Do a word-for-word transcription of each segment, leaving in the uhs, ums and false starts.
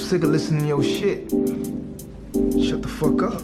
sick of listening to your shit. Shut the fuck up.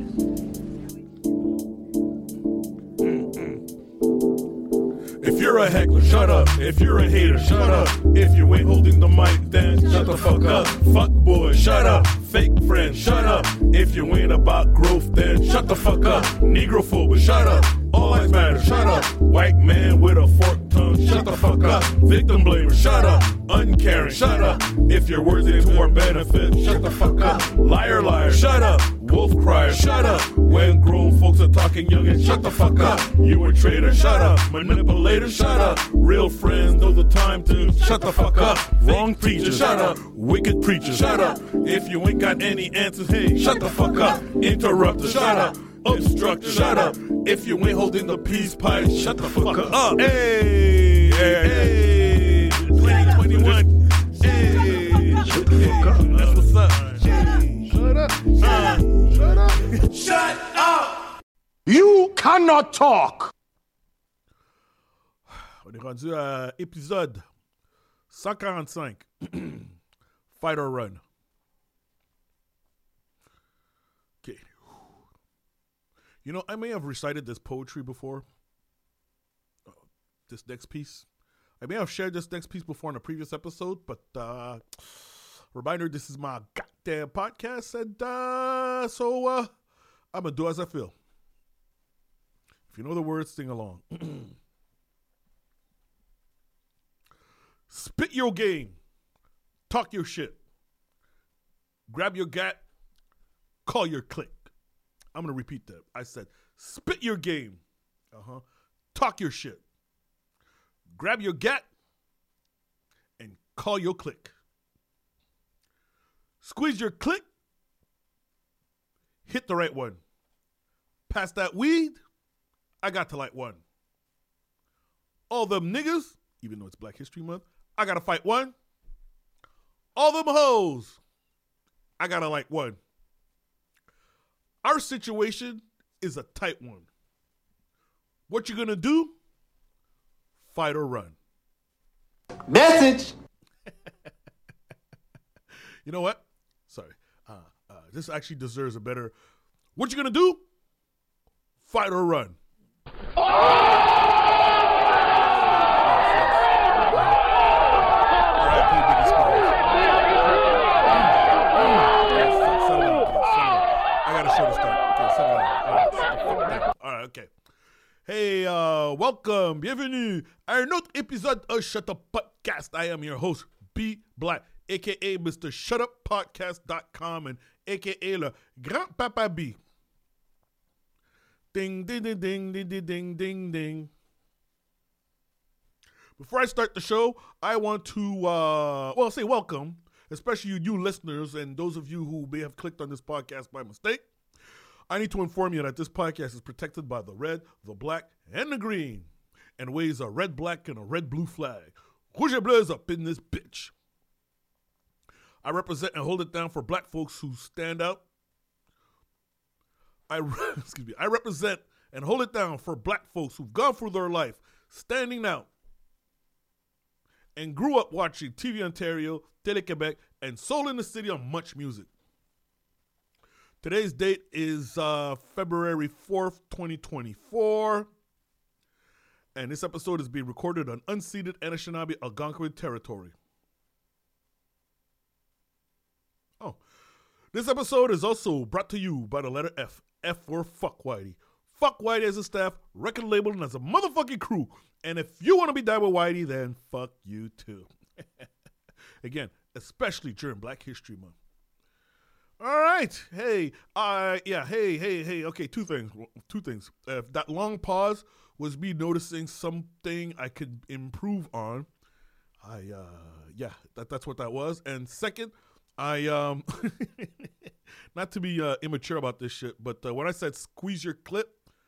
If you're a heckler, shut up. If you're a hater, shut up. If you ain't holding the mic, then shut the fuck up. Fuck boy, shut up. Fake friend, shut up. If you ain't about growth, then shut the fuck up. Negrophobe, shut up. All lives matter, shut up. White man with a forked tongue, shut the fuck up. Victim blamer, shut up. Uncaring, shut up. If you're worthy to our benefit, shut the fuck up. Liar, liar, shut up. Wolf crier, shut up. When grown folks are talking young and shut the fuck up. You a traitor, shut up. Manipulator, shut up. Real friends know the time to shut the fuck up. Wrong preacher, shut up. Wicked preacher, shut up. If you ain't got any answers, hey, shut the fuck up. Interrupter, shut up. Obstructor, shut up. If you ain't holding the peace pipe, shut the fuck up. Hey, hey, hey. twenty twenty-one. Hey, shut the fuck up. That's what's up. Hey, shut up. Uh, shut up. Shut up. You cannot talk. On est rendu à épisode cent quarante-cinq. Fight or run. Okay. You know, I may have recited this poetry before. Uh, this next piece. I may have shared this next piece before in a previous episode, but uh, reminder, this is my goddamn podcast, and uh, so uh, I'm going to do as I feel. If you know the words, sing along. Spit your game. Talk your shit. Grab your gat. Call your clique. I'm going to repeat that. I said, spit your game. Uh-huh. Talk your shit. Grab your gat and call your clique. Squeeze your clique. Hit the right one. Pass that weed. I got to light one. All them niggas, even though it's Black History Month, I got to fight one. All them hoes, I got to light one. Our situation is a tight one. What you gonna do? Fight or run. Message. You know what? Sorry. Uh, uh, this actually deserves a better. What you gonna do? Fight or run. Alright, okay. Hey, uh, welcome, bienvenue à un autre épisode of Shut Up Podcast. I am your host, B Black, aka Mister Shut Up Podcast dot com and aka le Grand Papa B. Ding, ding, ding, ding, ding, ding, ding, ding, ding. Before I start the show, I want to, uh, well, say welcome, especially you new listeners and those of you who may have clicked on this podcast by mistake. I need to inform you that this podcast is protected by the red, the black, and the green, and waves a red, black, and a red-blue flag. Rouge et bleu is up in this bitch. I represent and hold it down for black folks who stand out. I excuse me. I represent and hold it down for black folks who've gone through their life standing out and grew up watching T V Ontario, Télé-Québec, and Soul in the City on Much Music. Today's date is uh, February fourth, twenty twenty-four. And this episode is being recorded on unceded Anishinaabe Algonquin territory. Oh. This episode is also brought to you by the letter F. F for Fuck Whitey. Fuck Whitey as a staff, record label, and as a motherfucking crew. And if you want to be down with Whitey, then fuck you too. Again, especially during Black History Month. All right. Hey, uh, yeah, hey, hey, hey. Okay, two things. Two things. Uh, that long pause was me noticing something I could improve on. I, uh, yeah, that, that's what that was. And second, I, um, not to be uh, immature about this shit, but uh, when I said squeeze your clip,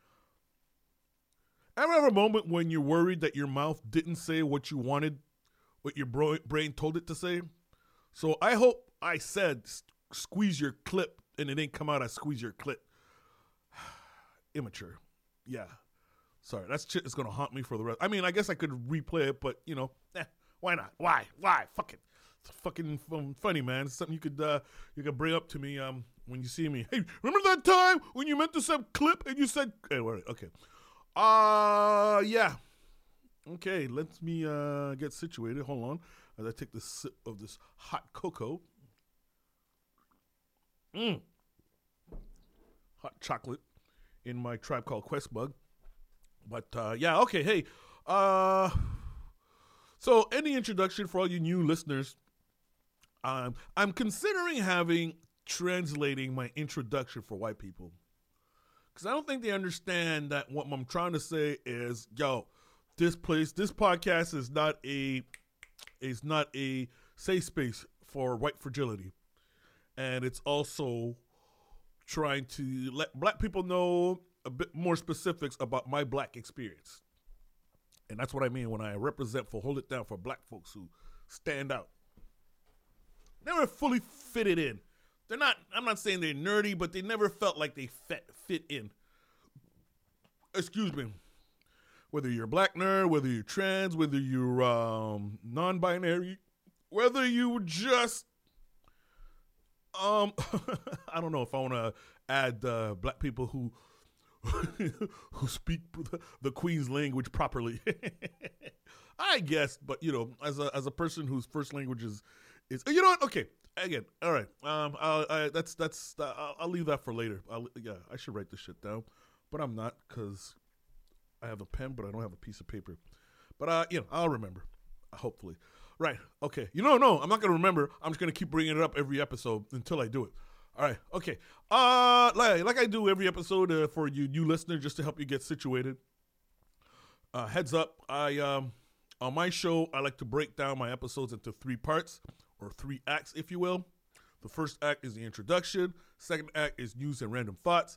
ever have a moment when you're worried that your mouth didn't say what you wanted, what your bro- brain told it to say? So I hope I said squeeze your clip and it didn't come out as squeeze your clip. Immature. Yeah. Sorry, that shit is going to haunt me for the rest. I mean, I guess I could replay it, but, you know, eh, why not? Why? Why? Fuck it. It's fucking um, funny, man. It's something you could uh, you could bring up to me um, when you see me. Hey, remember that time when you meant to say clip and you said, anyway, okay. Uh, yeah. Okay, let me uh, get situated. Hold on as I take this sip of this hot cocoa. Mmm. Hot chocolate in my Tribe Called Quest mug. But, uh, yeah, okay, hey. Uh, so, any introduction for all you new listeners? Um, I'm considering having translating my introduction for white people. Because I don't think they understand that what I'm trying to say is, yo, this place, this podcast is not a is not a safe space for white fragility. And it's also trying to let black people know a bit more specifics about my black experience. And that's what I mean when I represent for Hold It Down for black folks who stand out. Never fully fitted in. They're not, I'm not saying they're nerdy, but they never felt like they fit, fit in. Excuse me. Whether you're a black nerd, whether you're trans, whether you're um, non-binary, whether you just, um, I don't know if I want to add uh, black people who who speak the, the Queen's language properly. I guess, but you know, as a as a person whose first language is, is you know what? Okay, again, all right. Um, I'll, I, that's that's uh, I'll, I'll leave that for later. I'll, yeah, I should write this shit down, but I'm not because I have a pen, but I don't have a piece of paper. But uh, you know, I'll remember. Hopefully, right? Okay. You know, no, I'm not gonna remember. I'm just gonna keep bringing it up every episode until I do it. All right. Okay. Uh, like, like I do every episode uh, for you new listeners, just to help you get situated. Uh, heads up, I um on my show I like to break down my episodes into three parts or three acts, if you will. The first act is the introduction. Second act is news and random thoughts.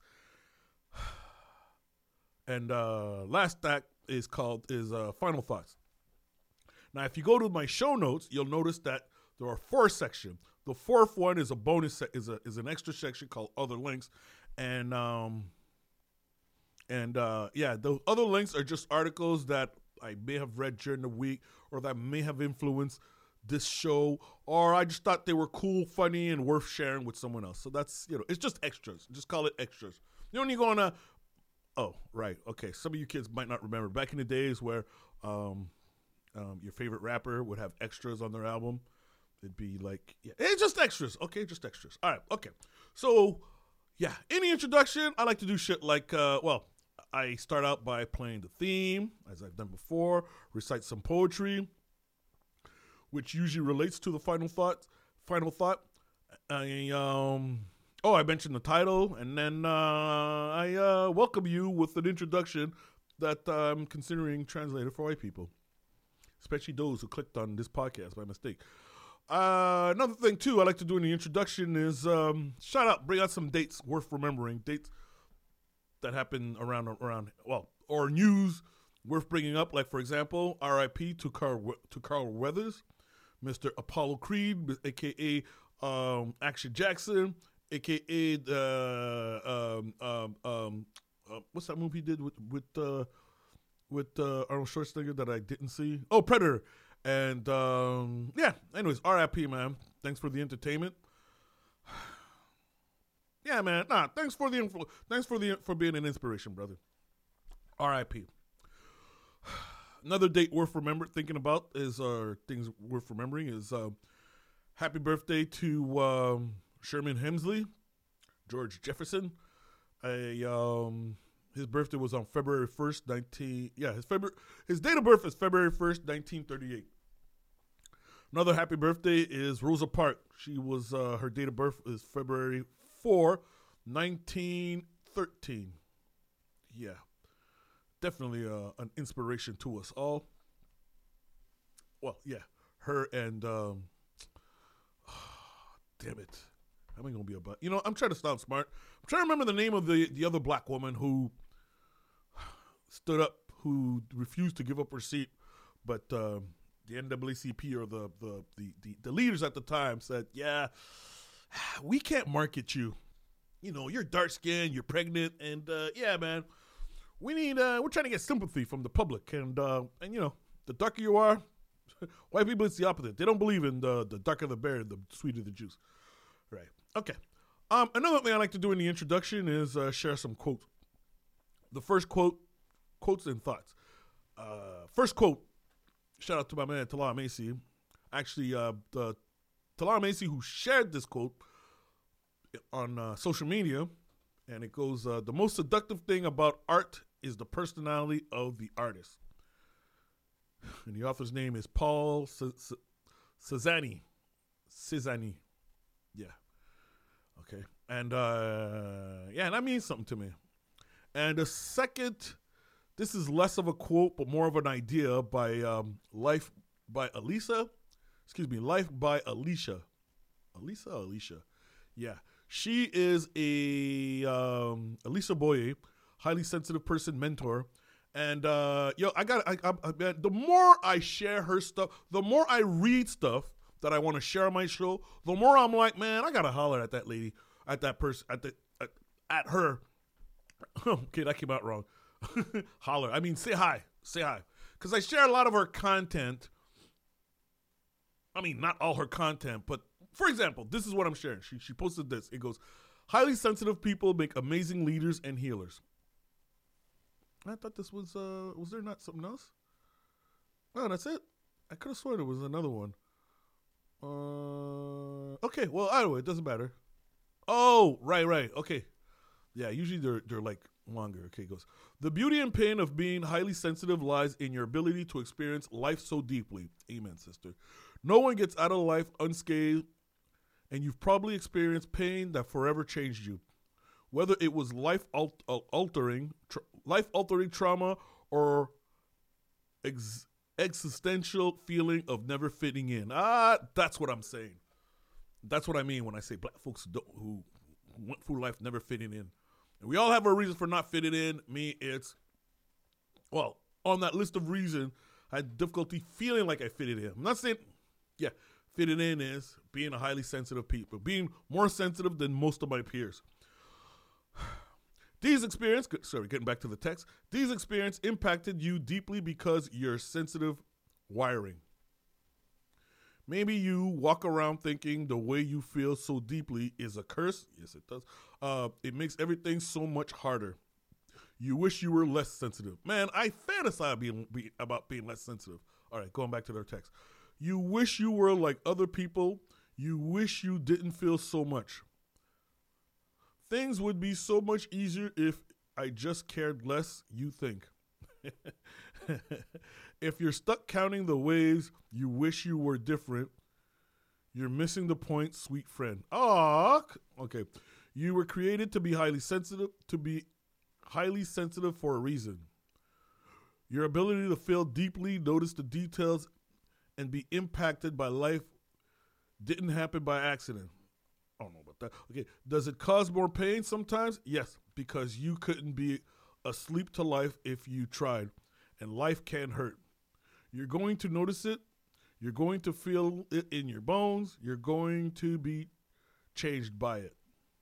And uh, last act is called is uh, final thoughts. Now, if you go to my show notes, you'll notice that there are four sections. The fourth one is a bonus se- is a is an extra section called other links, and um and uh, yeah, those other links are just articles that I may have read during the week or that may have influenced this show, or I just thought they were cool, funny, and worth sharing with someone else. So that's, you know, it's just extras. Just call it extras. You know, when you go on a oh right okay, some of you kids might not remember back in the days where um um your favorite rapper would have extras on their album. It'd be like, yeah, it's just extras. Okay, just extras. All right, okay. So, yeah, any introduction, I like to do shit like, uh, well, I start out by playing the theme, as I've done before, recite some poetry, which usually relates to the final thought. Final thought. I, um, oh, I mentioned the title, and then uh, I uh, welcome you with an introduction that I'm considering translated for white people, especially those who clicked on this podcast by mistake. Uh, another thing, too, I like to do in the introduction is um, shout out, bring out some dates worth remembering, dates that happen around, around well, or news worth bringing up. Like, for example, R I P to Carl, to Carl Weathers, Mister Apollo Creed, a k a. Um, Action Jackson, a k a the, um, um, um, uh, what's that movie he did with, with, uh, with uh, Arnold Schwarzenegger that I didn't see? Oh, Predator. And, um, yeah, anyways, R I P, man. Thanks for the entertainment. Yeah, man. Nah, thanks for the influ- thanks for the for being an inspiration, brother. R I P. Another date worth remembering, thinking about is, uh, things worth remembering is, uh, happy birthday to, um, Sherman Hemsley, George Jefferson. A, um... His birthday was on February first, nineteen. Yeah, his February his date of birth is February first, nineteen thirty-eight. Another happy birthday is Rosa Parks. She was uh, her date of birth is February fourth, nineteen thirteen. Yeah, definitely uh, an inspiration to us all. Well, yeah, her and um, damn it, how am I gonna be about? You know, I'm trying to sound smart. I'm trying to remember the name of the the other black woman who stood up, who refused to give up her seat, but um, the N double A C P or the the, the the the leaders at the time said, yeah, we can't market you. You know, you're dark skinned, you're pregnant, and uh, yeah, man, we need uh, we're trying to get sympathy from the public, and uh, and you know, the darker you are, White people, it's the opposite. They don't believe in the the darker the berry, the sweeter the juice. Right. Okay. Um, another thing I like to do in the introduction is uh, share some quotes. The first quote, quotes and thoughts. Uh, first quote, shout out to my man Talal Macy. Actually, uh, the Talal Macy who shared this quote on uh, social media, and it goes, uh, the most seductive thing about art is the personality of the artist. And the author's name is Paul Cézanne. Cézanne. Yeah. Okay. And, uh, yeah, and that means something to me. And the second, this is less of a quote, but more of an idea by um, Life by Elisa. Excuse me, Life by Alicia. Elisa or Alicia? Yeah. She is a, um, Elisa Boye, highly sensitive person, mentor. And, uh, yo, I got, I, I, I, the more I share her stuff, the more I read stuff that I want to share on my show, the more I'm like, man, I got to holler at that lady, at that person, at the, at, at her. Okay, that came out wrong. Holler. I mean, say hi. Say hi. Because I share a lot of her content. I mean, not all her content, but for example, this is what I'm sharing. She she posted this. It goes, highly sensitive people make amazing leaders and healers. I thought this was, uh, was there not something else? Oh, that's it? I could have sworn it was another one. Uh, okay, well, anyway, it doesn't matter. Oh, right, right. Okay. Yeah, usually they're they're like longer. Okay, it goes. The beauty and pain of being highly sensitive lies in your ability to experience life so deeply. Amen, sister. No one gets out of life unscathed, and you've probably experienced pain that forever changed you. Whether it was life alt- altering, tra- life altering trauma or ex- existential feeling of never fitting in. Ah, that's what I'm saying. That's what I mean when I say black folks don't, who went through life never fitting in. And we all have our reasons for not fitting in. Me, it's, well, on that list of reasons, I had difficulty feeling like I fitted in. I'm not saying, yeah, fitting in is being a highly sensitive people, being more sensitive than most of my peers. These experiences, sorry, getting back to the text, these experiences impacted you deeply because your sensitive wiring. Maybe you walk around thinking the way you feel so deeply is a curse. Yes, it does. Uh, it makes everything so much harder. You wish you were less sensitive. Man, I fantasize being, be, about being less sensitive. All right, going back to their text. You wish you were like other people. You wish you didn't feel so much. Things would be so much easier if I just cared less, you think. If you're stuck counting the ways you wish you were different, you're missing the point, sweet friend. Ah, okay. You were created to be highly sensitive, to be highly sensitive for a reason. Your ability to feel deeply, notice the details, and be impacted by life didn't happen by accident. I don't know about that. Okay. Does it cause more pain sometimes? Yes, because you couldn't be asleep to life if you tried, and life can hurt. You're going to notice it. You're going to feel it in your bones. You're going to be changed by it.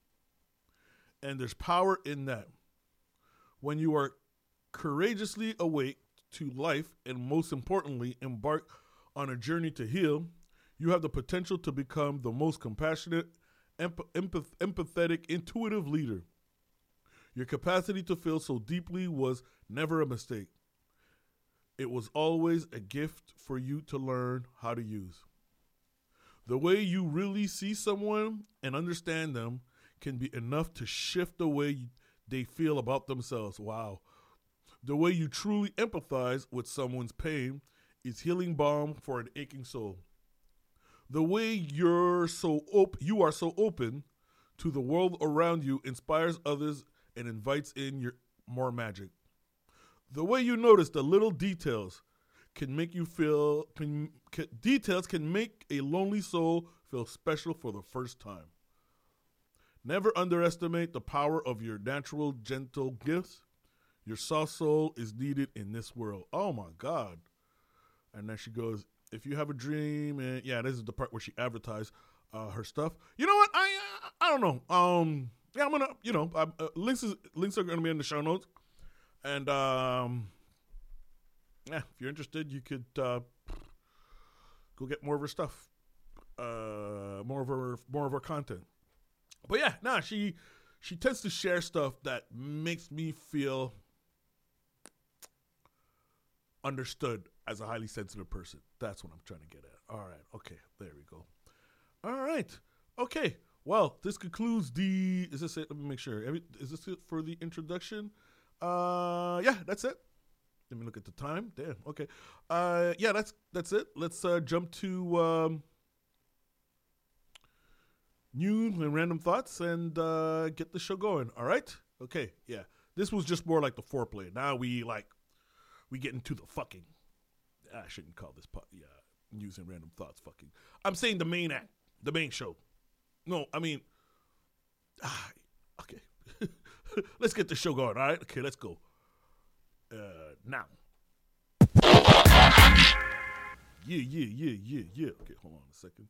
And there's power in that. When you are courageously awake to life and most importantly, embark on a journey to heal, you have the potential to become the most compassionate, empath- empath- empathetic, intuitive leader. Your capacity to feel so deeply was never a mistake. It was always a gift for you to learn how to use. The way you really see someone and understand them can be enough to shift the way they feel about themselves. Wow. The way you truly empathize with someone's pain is healing balm for an aching soul. The way you're so op- you are so open to the world around you inspires others and invites in your more magic. The way you notice the little details can make you feel, can, can, details can make a lonely soul feel special for the first time. Never underestimate the power of your natural, gentle gifts. Your soft soul is needed in this world. Oh my God. And then she goes, if you have a dream, and yeah, this is the part where she advertised uh, her stuff. You know what? I uh, I don't know. Um, yeah, I'm gonna, you know, uh, links is, links are gonna be in the show notes. And um, yeah, if you're interested, you could uh, go get more of her stuff, uh, more of her, more of her content. But yeah, nah, she she tends to share stuff that makes me feel understood as a highly sensitive person. That's what I'm trying to get at. All right, okay, there we go. All right, okay. Well, this concludes the. Is this it? Let me make sure. Every, is this it for the introduction? Uh, yeah, that's it. Let me look at the time. Damn. Okay. Uh, yeah, that's that's it. Let's uh, jump to um, news and random thoughts and uh, get the show going. All right. Okay. Yeah. This was just more like the foreplay. Now we like we get into the fucking. I shouldn't call this po- yeah news and random thoughts fucking. I'm saying the main act, the main show. No, I mean, ah, okay. Let's get the show going, all right? Okay, let's go. Uh, now. Yeah, yeah, yeah, yeah, yeah. Okay, hold on a second.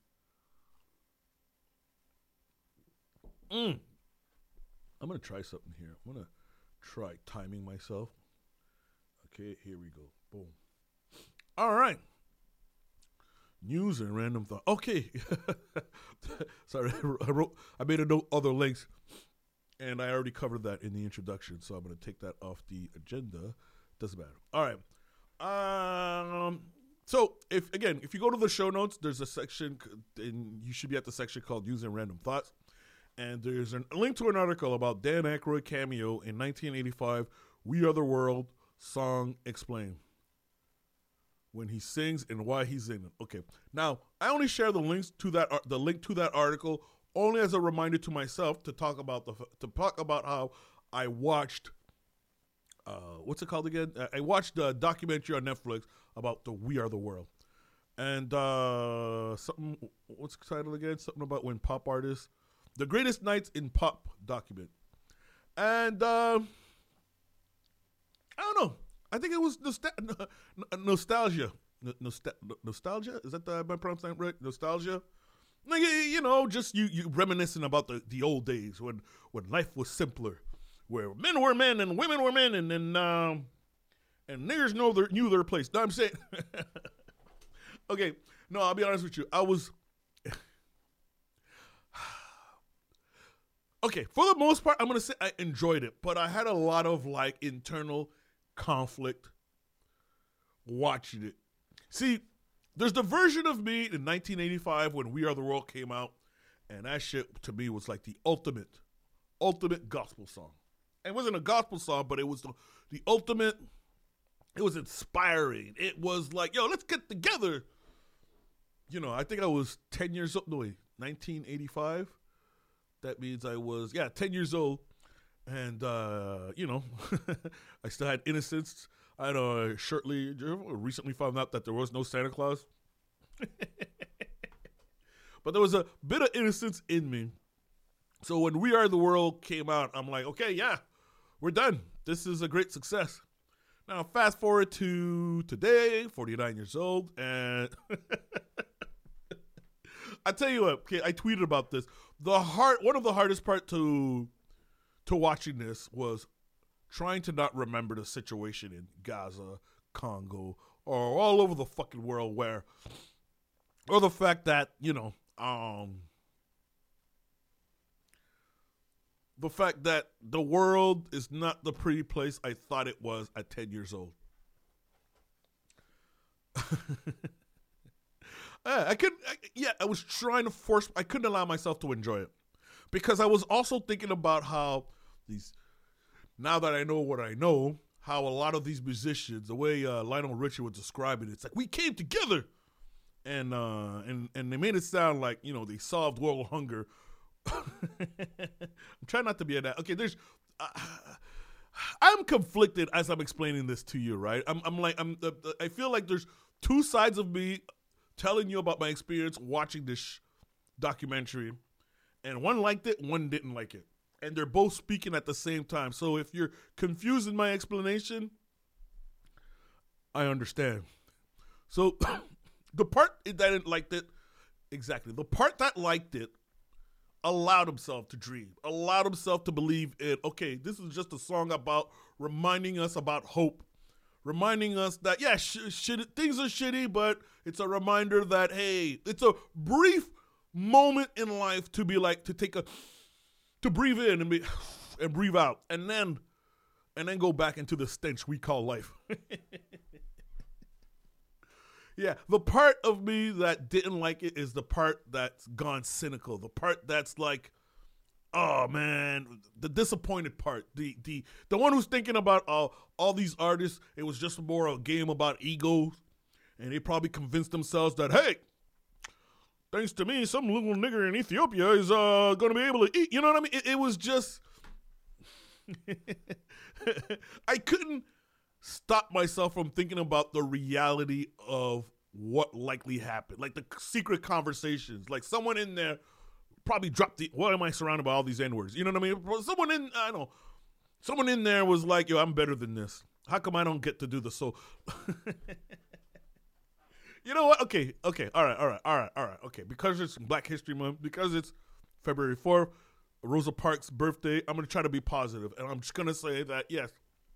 Mm. I'm going to try something here. I'm going to try timing myself. Okay, here we go. Boom. All right. News and random thought. Okay. Sorry, I wrote. I made a note other links, and I already covered that in the introduction, so I'm going to take that off the agenda. Doesn't matter. All right. Um. So, if again, if you go to the show notes, there's a section, and you should be at the section called News and Random Thoughts, and there's a link to an article about Dan Aykroyd cameo in nineteen eighty-five, "We Are the World" song explained. When he sings and why he's in it. Okay. Now, I only share the links to that the link to that article only as a reminder to myself to talk about the to talk about how I watched uh, what's it called again? I watched a documentary on Netflix about the We Are the World. And uh, something what's the title again? Something about when pop artists The Greatest Nights in Pop document. And uh, I don't know. I think it was nostalgia. Nostalgia. Nostalgia? Is that the, am I pronouncing that right? Nostalgia? Like, you know, just you, you reminiscing about the, the old days when, when life was simpler, where men were men and women were men, and then um, and niggers know their, knew their place. No, I'm saying. Okay, no, I'll be honest with you. I was. Okay, for the most part, I'm gonna say I enjoyed it, but I had a lot of like internal conflict watching it. See, there's the version of me in nineteen eighty-five when We Are the World came out, and that shit to me was like the ultimate, ultimate gospel song. It wasn't a gospel song, but it was the, the ultimate, it was inspiring. It was like, yo, let's get together. You know, I think I was ten years old. No, wait, nineteen eighty-five? That means I was, yeah, ten years old. And, uh, you know, I still had innocence. I had a shortly, recently found out that there was no Santa Claus. But there was a bit of innocence in me. So when We Are the World came out, I'm like, okay, yeah, we're done. This is a great success. Now, fast forward to today, forty-nine years old, and I tell you what, okay, I tweeted about this. The hard, one of the hardest part to to watching this was trying to not remember the situation in Gaza, Congo, or all over the fucking world where, or the fact that, you know, um, the fact that the world is not the pretty place I thought it was at ten years old. I couldn't, I, yeah, I was trying to force, I couldn't allow myself to enjoy it. Because I was also thinking about how these, now that I know what I know, how a lot of these musicians, the way uh, Lionel Richie would describe it, it's like, we came together. And, uh, and, and they made it sound like, you know, they solved world hunger. I'm trying not to be at that. Okay, there's, uh, I'm conflicted as I'm explaining this to you, right? I'm, I'm like, I'm, uh, I feel like there's two sides of me telling you about my experience watching this sh- documentary, and one liked it, one didn't like it, and they're both speaking at the same time. So if you're confused in my explanation, I understand. So the part that didn't liked it, exactly, the part that liked it allowed himself to dream, allowed himself to believe in, okay, this is just a song about reminding us about hope, reminding us that, yeah, sh- shit, things are shitty, but it's a reminder that, hey, it's a brief moment in life to be like, to take a, to breathe in and be, and breathe out, and then, and then go back into the stench we call life. Yeah, the part of me that didn't like it is the part that's gone cynical, the part that's like, oh man, the disappointed part, the the the one who's thinking about uh, all these artists, it was just more a game about egos, and they probably convinced themselves that, hey, thanks to me, some little nigger in Ethiopia is uh, going to be able to eat. You know what I mean? It, it was just, I couldn't stop myself from thinking about the reality of what likely happened, like the secret conversations, like someone in there probably dropped the, why am I surrounded by all these N-words? You know what I mean? Someone in, I don't know, someone in there was like, yo, I'm better than this. How come I don't get to do this? So, you know what? Okay, okay, all right, all right, all right, all right, okay. Because it's Black History Month, because it's February fourth, Rosa Parks' birthday, I'm going to try to be positive, and I'm just going to say that, yes,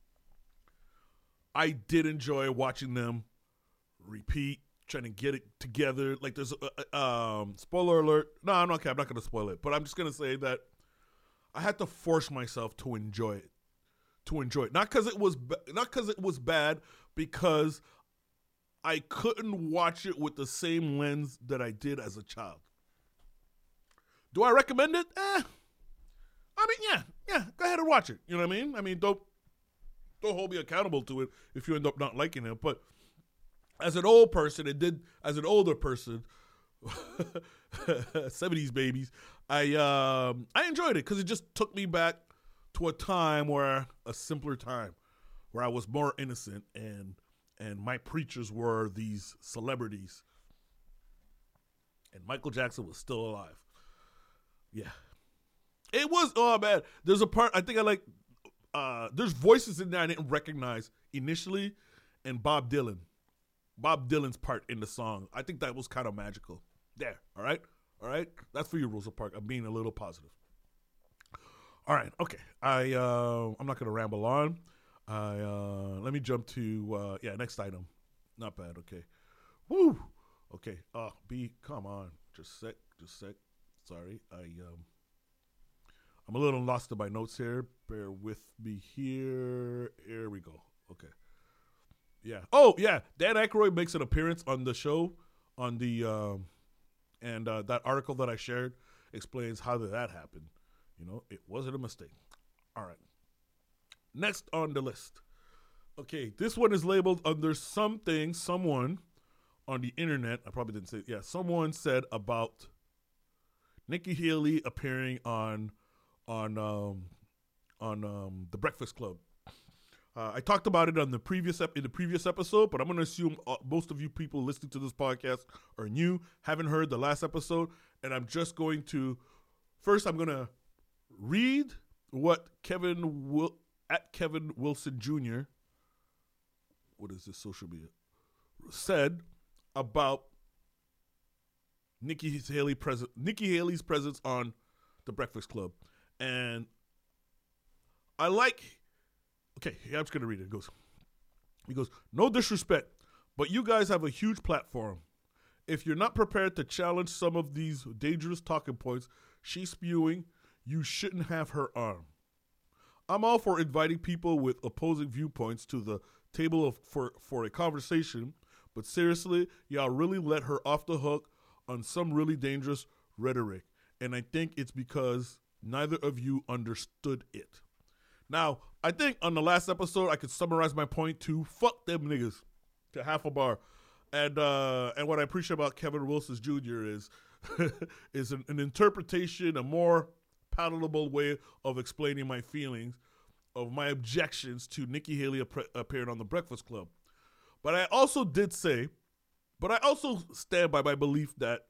I did enjoy watching them repeat, trying to get it together. Like, there's a, a um, spoiler alert. No, I'm not. Okay, I'm not going to spoil it, but I'm just going to say that I had to force myself to enjoy it, to enjoy it. Not because it was, ba- not because it was bad, because I couldn't watch it with the same lens that I did as a child. Do I recommend it? Eh. I mean, yeah, yeah. Go ahead and watch it. You know what I mean? I mean, don't don't hold me accountable to it if you end up not liking it. But as an old person, it did. As an older person, seventies babies, I um, I enjoyed it because it just took me back to a time where a simpler time, where I was more innocent and and my preachers were these celebrities, and Michael Jackson was still alive. Yeah. It was, oh man, there's a part, I think I like, uh, there's voices in there I didn't recognize initially, and Bob Dylan. Bob Dylan's part in the song. I think that was kind of magical. There, all right? All right? That's for you, Rosa Parks. I'm being a little positive. All right, okay. I, uh, I'm not going to ramble on. I, uh, let me jump to, uh, yeah, next item. Not bad, okay. Woo! Okay, uh, B, come on. Just sec, just sec. Sorry, I, um, I'm a little lost in my notes here. Bear with me here. Here we go. Okay. Yeah. Oh, yeah. Dan Aykroyd makes an appearance on the show, on the, um, and uh, that article that I shared explains how did that happen. You know, it wasn't a mistake. All right. Next on the list. Okay, this one is labeled under something someone on the internet, I probably didn't say it, yeah, someone said about Nikki Haley appearing on on um, on um, The Breakfast Club. Uh, I talked about it on the previous ep- in the previous episode, but I'm going to assume uh, most of you people listening to this podcast are new, haven't heard the last episode, and I'm just going to, first I'm going to read what Kevin Wil- at Kevin Wilson Junior, what is this social media, said about Nikki Haley present, Nikki Haley's presence on The Breakfast Club. And I like, okay, I'm just going to read it. It goes, he goes, no disrespect, but you guys have a huge platform. If you're not prepared to challenge some of these dangerous talking points she's spewing, you shouldn't have her on. I'm all for inviting people with opposing viewpoints to the table of, for, for a conversation, but seriously, y'all really let her off the hook on some really dangerous rhetoric. And I think it's because neither of you understood it. Now, I think on the last episode, I could summarize my point to fuck them niggas to half a bar. And uh, and what I appreciate about Kevin Wilson Junior is is an, an interpretation, a more palatable way of explaining my feelings, of my objections to Nikki Haley ap- appearing on The Breakfast Club. But I also did say, but I also stand by my belief that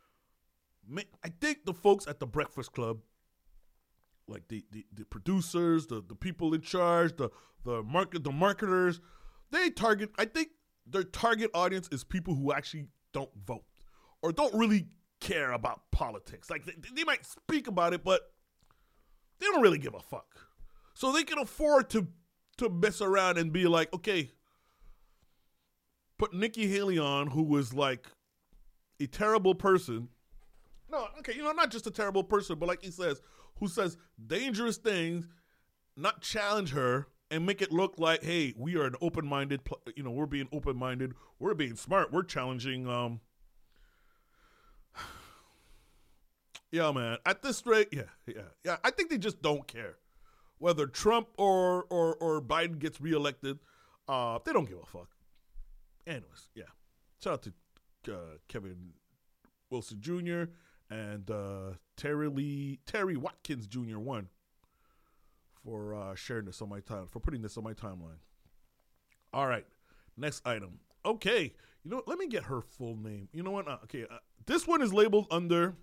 I think the folks at The Breakfast Club, like the, the, the producers, the, the people in charge, the the market, the marketers, they target, I think their target audience is people who actually don't vote or don't really care about politics. Like they, they might speak about it, but they don't really give a fuck. So they can afford to to mess around and be like, okay, put Nikki Haley on, who was like a terrible person. No, okay, you know, not just a terrible person, but like he says, who says dangerous things, not challenge her and make it look like, hey, we are an open-minded, you know, we're being open-minded, we're being smart, we're challenging. Um, yeah, man, at this rate, yeah, yeah, yeah. I think they just don't care whether Trump or or or Biden gets reelected. Uh, they don't give a fuck. Anyways, yeah. Shout out to uh, Kevin Wilson Junior and uh, Terry Lee Terry Watkins Junior One for uh, sharing this on my time for putting this on my timeline. All right, next item. Okay, you know what? Let me get her full name. You know what? Uh, okay, uh, this one is labeled under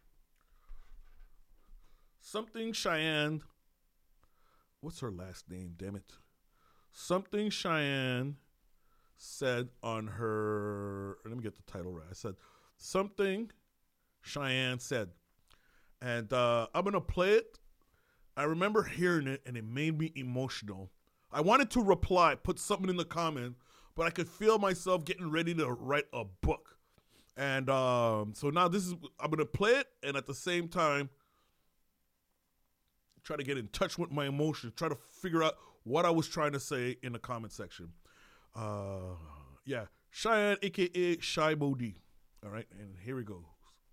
something Cheyenne. What's her last name? Damn it. Something Cheyenne said on her. Let me get the title right. I said something Cheyenne said, and uh, I'm gonna play it. I remember hearing it, and it made me emotional. I wanted to reply, put something in the comment, but I could feel myself getting ready to write a book. And um, so now this is, I'm going to play it, and at the same time, try to get in touch with my emotions, try to figure out what I was trying to say in the comment section. Uh, yeah, Cheyenne, a k a. Shy Modi. All right, and here we go.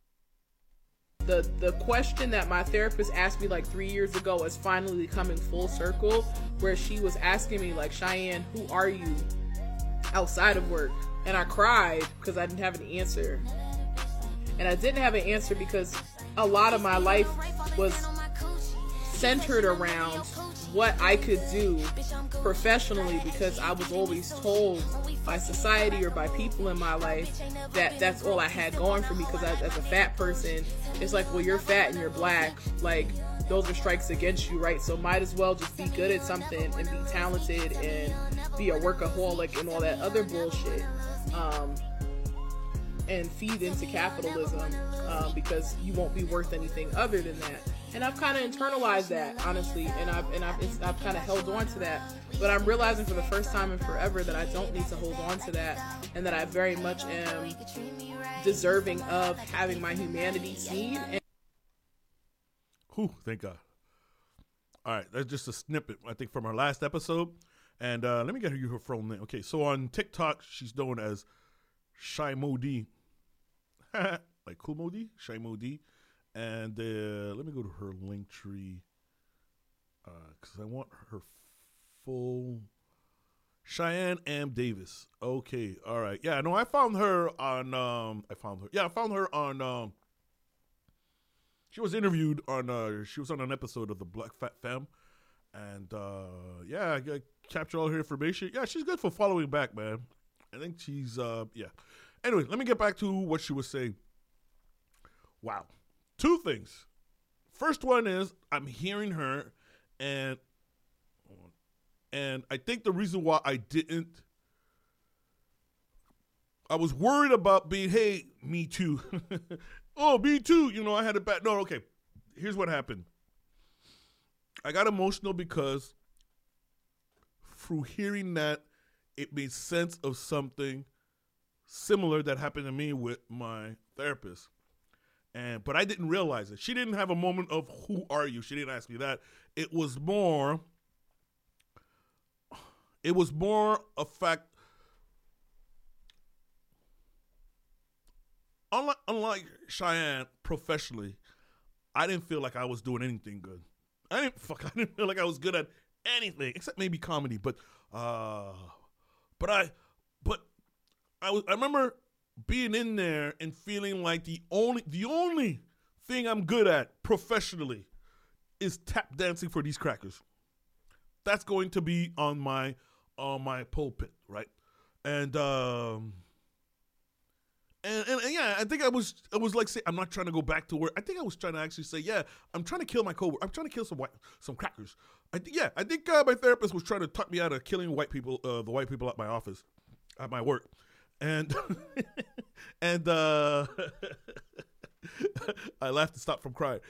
The the question that my therapist asked me like three years ago is finally coming full circle, where she was asking me like, Cheyenne, who are you outside of work? And I cried because I didn't have an answer. And I didn't have an answer because a lot of my life was centered around what I could do professionally, because I was always told by society or by people in my life that that's all I had going for me, because as, as a fat person, it's like, well, you're fat and you're black, like those are strikes against you, right? So might as well just be good at something and be talented and be a workaholic and all that other bullshit, um, and feed into capitalism, um, because you won't be worth anything other than that. And I've kind of internalized that, honestly, and I've and I've, it's, I've kind of held on to that. But I'm realizing for the first time in forever that I don't need to hold on to that, and that I very much am deserving of having my humanity seen. And Whew, thank God. All right, that's just a snippet, I think, from our last episode. And uh, let me get you her full name. Okay, so on TikTok, she's known as Shy Modi. Like Cool Modi? Shy Modi. And uh, let me go to her link tree, because uh, I want her full. Cheyenne M. Davis. Okay, all right. Yeah, no, I found her on. Um, I found her. Yeah, I found her on. Um, she was interviewed on. Uh, she was on an episode of the Black Fat Femme, and uh, yeah, I, I captured all her information. Yeah, she's good for following back, man. I think she's. Uh, yeah. Anyway, let me get back to what she was saying. Wow. Two things. First one is I'm hearing her, and and I think the reason why I didn't, I was worried about being, hey, me too. Oh, me too. You know, I had it bad. No, okay. Here's what happened. I got emotional because through hearing that, it made sense of something similar that happened to me with my therapist. And but I didn't realize it. She didn't have a moment of who are you. She didn't ask me that. It was more. It was more a fact. Unlike, unlike Cheyenne, professionally, I didn't feel like I was doing anything good. I didn't fuck. I didn't feel like I was good at anything except maybe comedy. But, uh, but I, but I was. I remember being in there and feeling like the only the only thing I'm good at professionally is tap dancing for these crackers. That's going to be on my on my pulpit, right? And um and, and, and yeah, I think I was I was like say I'm not trying to go back to work. I think I was trying to actually say, yeah, I'm trying to kill my coworker. I'm trying to kill some white some crackers. I th- yeah, I think uh, my therapist was trying to talk me out of killing white people, uh, the white people at my office, at my work. And and uh, I laughed to stop from crying.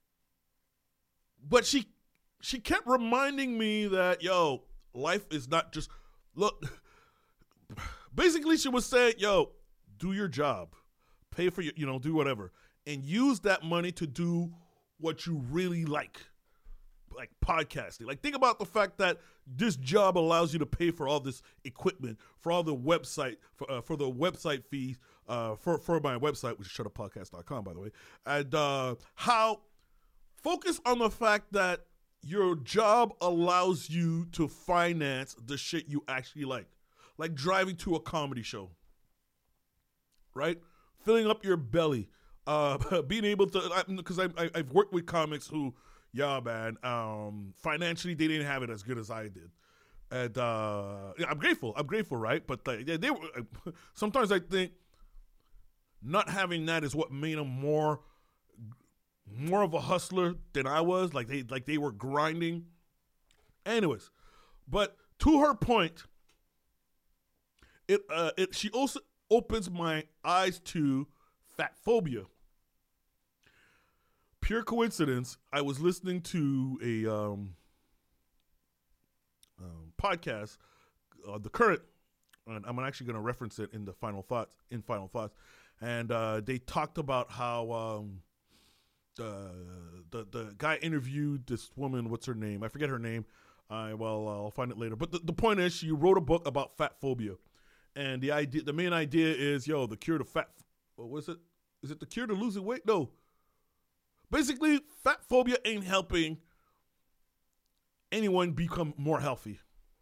But she she kept reminding me that, yo, life is not just, look, Basically, she was saying, yo, do your job. Pay for your, you know, do whatever. And use that money to do what you really like. Like podcasting. Like, think about the fact that this job allows you to pay for all this equipment, for all the website, for, uh, for the website fees, uh, for, for my website, which is shut up podcast dot com, by the way. And uh, how focus on the fact that your job allows you to finance the shit you actually like. Like driving to a comedy show. Right? Filling up your belly. Uh, being able to, because I, I, I've worked with comics who, yeah, man, um, financially they didn't have it as good as I did. And uh, yeah, I'm grateful. I'm grateful, right? But uh, yeah, they were, sometimes I think not having that is what made them more more of a hustler than I was. Like they like they were grinding. Anyways, but to her point, it uh, it she also opens my eyes to fat phobia. Pure coincidence, I was listening to a um, um, podcast, uh, The Current, and I'm actually going to reference it in the final thoughts. In final thoughts, and uh, they talked about how um, uh, the the guy interviewed this woman. What's her name? I forget her name. I well, I'll find it later. But the, the point is, she wrote a book about fat phobia, and the idea, the main idea is, yo, the cure to fat. What was it? Is it the cure to losing weight? No. Basically, fat phobia ain't helping anyone become more healthy.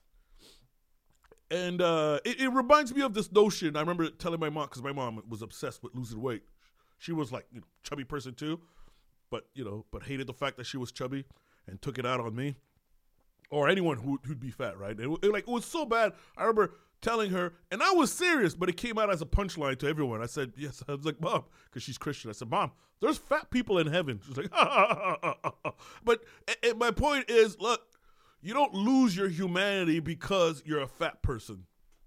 And uh, it, it reminds me of this notion. I remember telling my mom, because my mom was obsessed with losing weight. She was like, you know, chubby person too, but you know, but hated the fact that she was chubby and took it out on me or anyone who, who'd be fat, right? It, it, like, it was so bad. I remember telling her, and I was serious, but it came out as a punchline to everyone. I said, yes, I was like, Mom, because she's Christian. I said, Mom, there's fat people in heaven. She's like, ah, ah, ah, ah, ah. But and my point is, look, you don't lose your humanity because you're a fat person.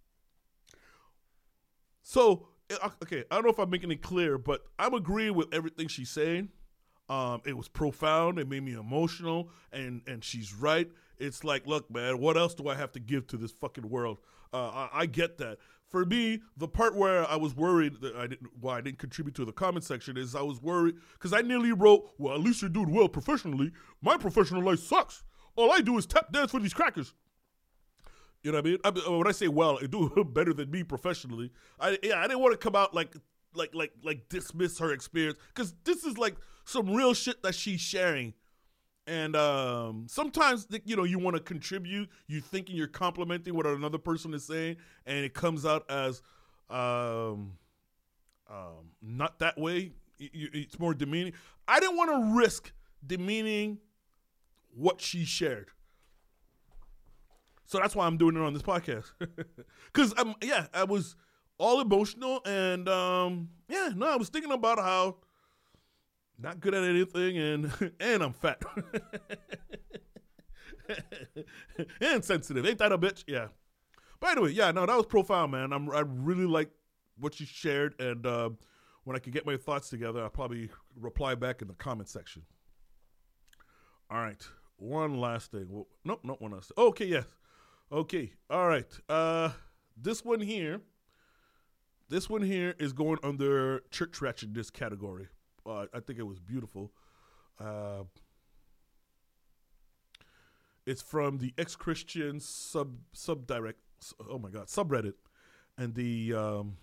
So, okay, I don't know if I'm making it clear, but I'm agreeing with everything she's saying. Um, it was profound. It made me emotional, and, and she's right. It's like, look, man, what else do I have to give to this fucking world? Uh, I, I get that. For me, the part where I was worried that I didn't, why I didn't contribute to the comment section is I was worried because I nearly wrote, well, at least you're doing well professionally. My professional life sucks. All I do is tap dance for these crackers. You know what I mean? I, when I say well, I do better than me professionally. I yeah, I didn't want to come out like like like like dismiss her experience because this is like some real shit that she's sharing. And um, sometimes, you know, you want to contribute. You thinking you're complimenting what another person is saying, and it comes out as um, um, not that way. It's more demeaning. I didn't want to risk demeaning what she shared. So that's why I'm doing it on this podcast. Because, um, yeah, I was all emotional. And, um, yeah, no, I was thinking about how not good at anything, and and I'm fat. And sensitive. Ain't that a bitch? Yeah. But anyway, yeah, no, that was profound, man. I'm, I really like what you shared, and uh, when I can get my thoughts together, I'll probably reply back in the comment section. All right. One last thing. Well, nope, not one last thing. Okay, yes. Okay. All right. Uh, this one here, this one here is going under church ratchetness category. Uh, I think it was beautiful. Uh, it's from the ex-Christian sub subdirect. Oh my God, subreddit, and the um,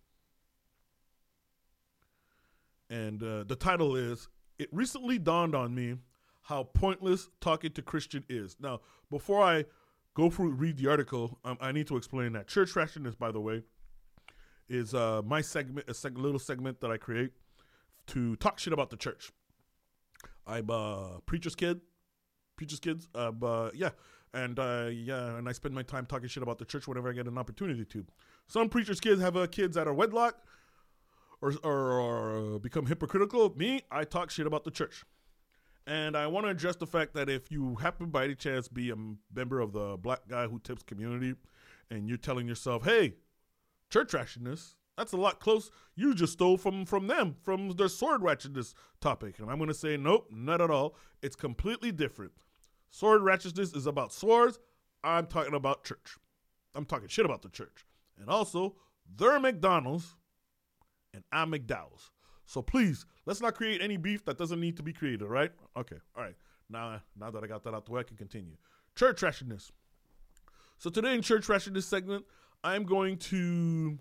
and uh, the title is "It recently dawned on me how pointless talking to Christian is." Now, before I go through read the article, um, I need to explain that church ratchetness, by the way, is uh, my segment, a seg- little segment that I create to talk shit about the church. I'm a preacher's kid, preacher's kids. Um, uh, yeah, and uh, yeah, and I spend my time talking shit about the church whenever I get an opportunity to. Some preacher's kids have uh, kids that are wedlock or, or or become hypocritical. Me, I talk shit about the church, and I want to address the fact that if you happen by any chance be a member of the Black Guy Who Tips community, and you're telling yourself, "Hey, church ratchetness." That's a lot close. You just stole from, from them, from their sword ratchetness topic. And I'm going to say, nope, not at all. It's completely different. Sword ratchetness is about swords. I'm talking about church. I'm talking shit about the church. And also, they're McDonald's and I'm McDowell's. So please, let's not create any beef that doesn't need to be created, all right? Okay, all right. Now, now that I got that out the way, I can continue. Church rashness. So today in church rashness segment, I'm going to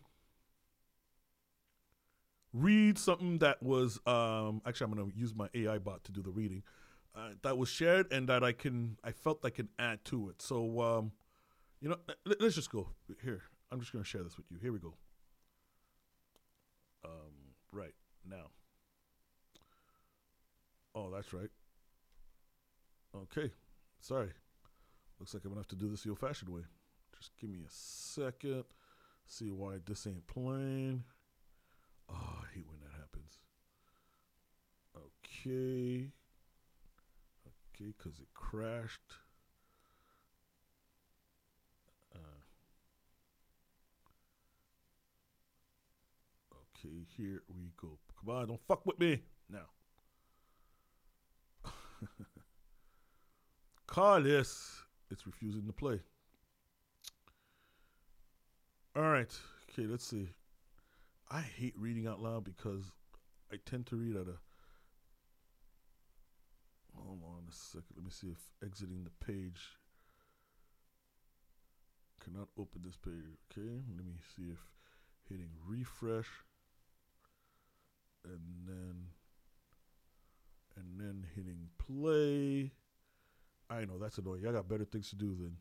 read something that was, um, actually I'm going to use my A I bot to do the reading, uh, that was shared and that I can, I felt I can add to it. So, um, you know, let, let's just go. Here, I'm just going to share this with you. Here we go. Um, right, now. Oh, that's right. Okay, sorry. Looks like I'm going to have to do this the old-fashioned way. Just give me a second. See why this ain't playing. Oh, I hate when that happens. Okay. Okay, because it crashed. Uh, okay, here we go. Come on, don't fuck with me. Now. Call this. It's refusing to play. All right. Okay, let's see. I hate reading out loud because I tend to read at a... Hold on a second. Let me see if exiting the page... Cannot open this page. Okay, let me see if hitting refresh and then and then hitting play. I know that's annoying. I got better things to do than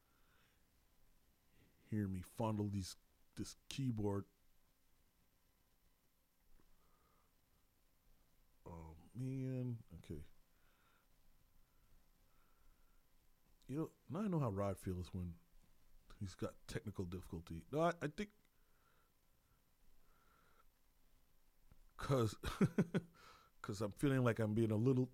hear me fondle these this keyboard. Oh man, okay. You know, now I know how Rod feels when he's got technical difficulty. No, I, I think because because I'm feeling like I'm being a little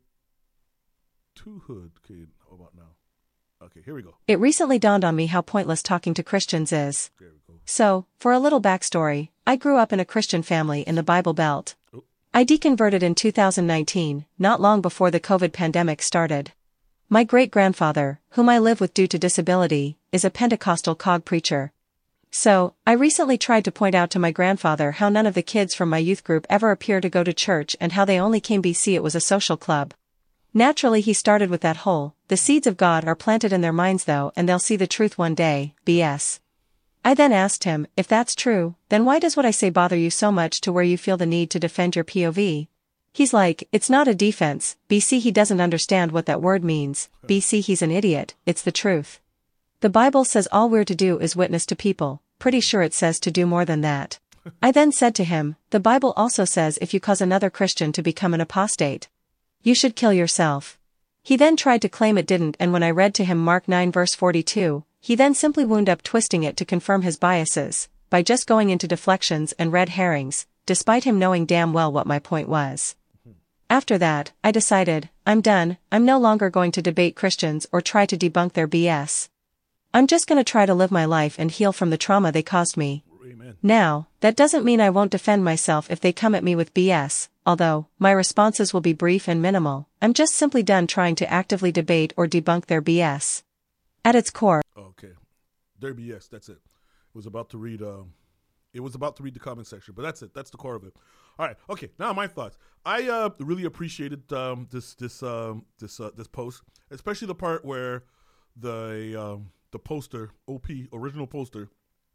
too hood. Okay, how about now? Okay, here we go. It recently dawned on me how pointless talking to Christians is. There we go. So, for a little backstory, I grew up in a Christian family in the Bible Belt. Oh. I deconverted in two thousand nineteen, not long before the COVID pandemic started. My great-grandfather, whom I live with due to disability, is a Pentecostal cog preacher. So, I recently tried to point out to my grandfather how none of the kids from my youth group ever appear to go to church and how they only came B C it was a social club. Naturally he started with that whole, the seeds of God are planted in their minds though and they'll see the truth one day, B S. I then asked him, if that's true, then why does what I say bother you so much to where you feel the need to defend your P O V? He's like, it's not a defense, B C he doesn't understand what that word means, B C he's an idiot, it's the truth. The Bible says all we're to do is witness to people, pretty sure it says to do more than that. I then said to him, the Bible also says if you cause another Christian to become an apostate, you should kill yourself. He then tried to claim it didn't and when I read to him Mark nine verse forty-two, he then simply wound up twisting it to confirm his biases, by just going into deflections and red herrings, despite him knowing damn well what my point was. After that, I decided, I'm done, I'm no longer going to debate Christians or try to debunk their B S. I'm just gonna try to live my life and heal from the trauma they caused me. Amen. Now, that doesn't mean I won't defend myself if they come at me with B S, although, my responses will be brief and minimal. I'm just simply done trying to actively debate or debunk their B S. At its core. Okay. Their B S, that's it. It was about to read um it was about to read the comment section, but that's it. That's the core of it. All right. Okay. Now my thoughts. I uh, really appreciated um, this this um, this uh, this post, especially the part where the um, the poster O P original poster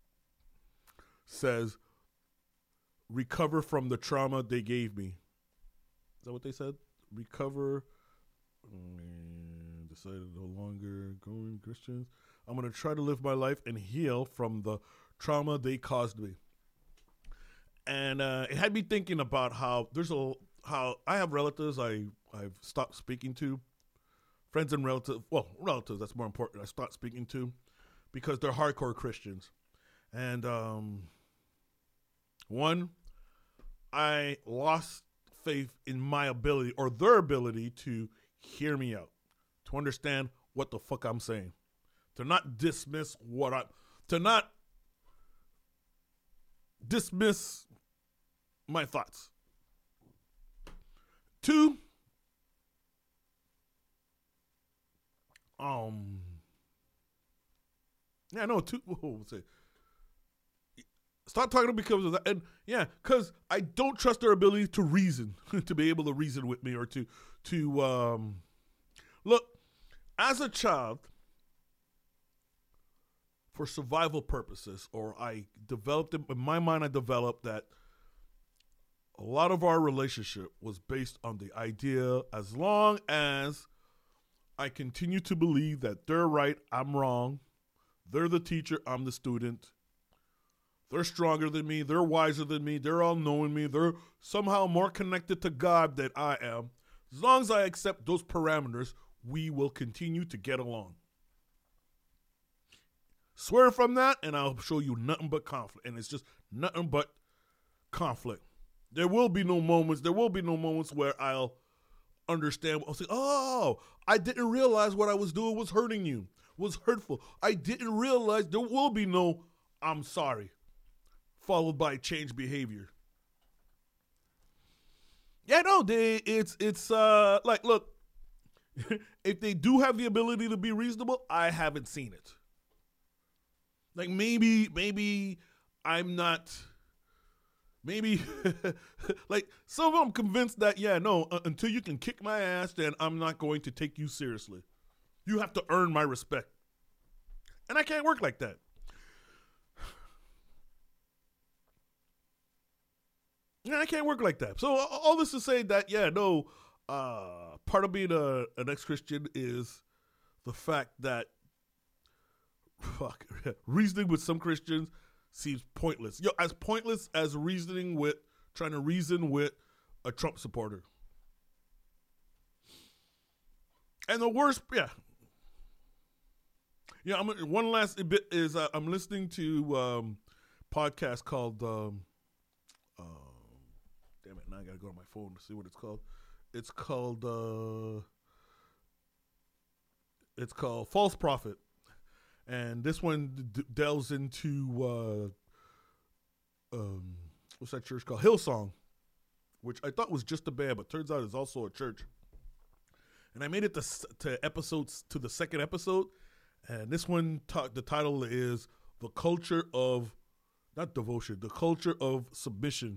says, "Recover from the trauma they gave me." Is that what they said? Recover. And decided no longer going Christians. I'm gonna try to live my life and heal from the trauma they caused me. And uh, it had me thinking about how there's a how I have relatives I I've stopped speaking to, friends and relatives. Well, relatives that's more important. I stopped speaking to because they're hardcore Christians, and um, one, I lost faith in my ability or their ability to hear me out, to understand what the fuck I'm saying, to not dismiss what I, to not dismiss my thoughts. Two, um, yeah, no, two, what was it? Stop talking to me because of that. And yeah, because I don't trust their ability to reason, to be able to reason with me or to, to um, look, as a child, for survival purposes, or I developed, in my mind, I developed that a lot of our relationship was based on the idea as long as I continue to believe that they're right, I'm wrong, they're the teacher, I'm the student, they're stronger than me, they're wiser than me, they're all knowing me, they're somehow more connected to God than I am. As long as I accept those parameters, we will continue to get along. Swear from that, and I'll show you nothing but conflict. And it's just nothing but conflict. There will be no moments, there will be no moments where I'll understand. I'll say, oh, I didn't realize what I was doing was hurting you, was hurtful. I didn't realize. There will be no, I'm sorry, followed by change behavior. Yeah, no, they, it's, it's uh, like, look, if they do have the ability to be reasonable, I haven't seen it. Like maybe, maybe I'm not, maybe, like some of them I'm convinced that, yeah, no, uh, until you can kick my ass, then I'm not going to take you seriously. You have to earn my respect. And I can't work like that. Yeah, I can't work like that. So all this to say that, yeah, no, uh, part of being a, an ex-Christian is the fact that fuck, reasoning with some Christians seems pointless. Yo, as pointless as reasoning with, trying to reason with a Trump supporter. And the worst, yeah. Yeah, I'm, one last bit is uh, I'm listening to um, a podcast called, um, uh, damn it, now I gotta go to my phone to see what it's called. It's called, uh, it's called False Prophet. And this one d- delves into, uh, um, what's that church called? Hillsong, which I thought was just a band, but turns out it's also a church. And I made it to, to episodes, to the second episode. And this one, talk, the title is The Culture of, not devotion, The Culture of Submission.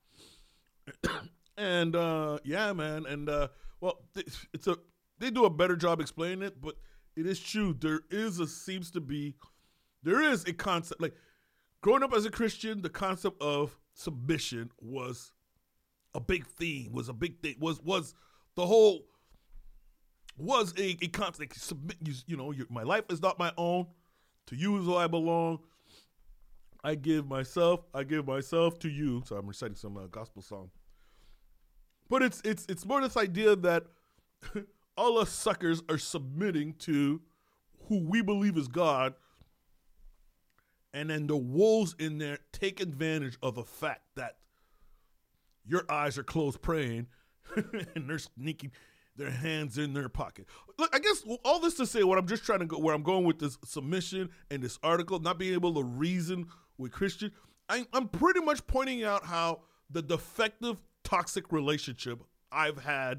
And, uh, yeah, man. And, uh, well, it's a, they do a better job explaining it, but it is true. There is a, seems to be, there is a concept, like growing up as a Christian, the concept of submission was a big theme, was a big thing, was, was the whole, was a, a concept. Like submit, you, you know, your, my life is not my own. To you is all I belong. I give myself, I give myself to you. So I'm reciting some uh, gospel song. But it's, it's, it's more this idea that all us suckers are submitting to who we believe is God, and then the wolves in there take advantage of the fact that your eyes are closed praying and they're sneaking their hands in their pocket. Look, I guess all this to say what I'm just trying to go, where I'm going with this submission and this article, not being able to reason with Christian, I, I'm pretty much pointing out how the defective, toxic relationship I've had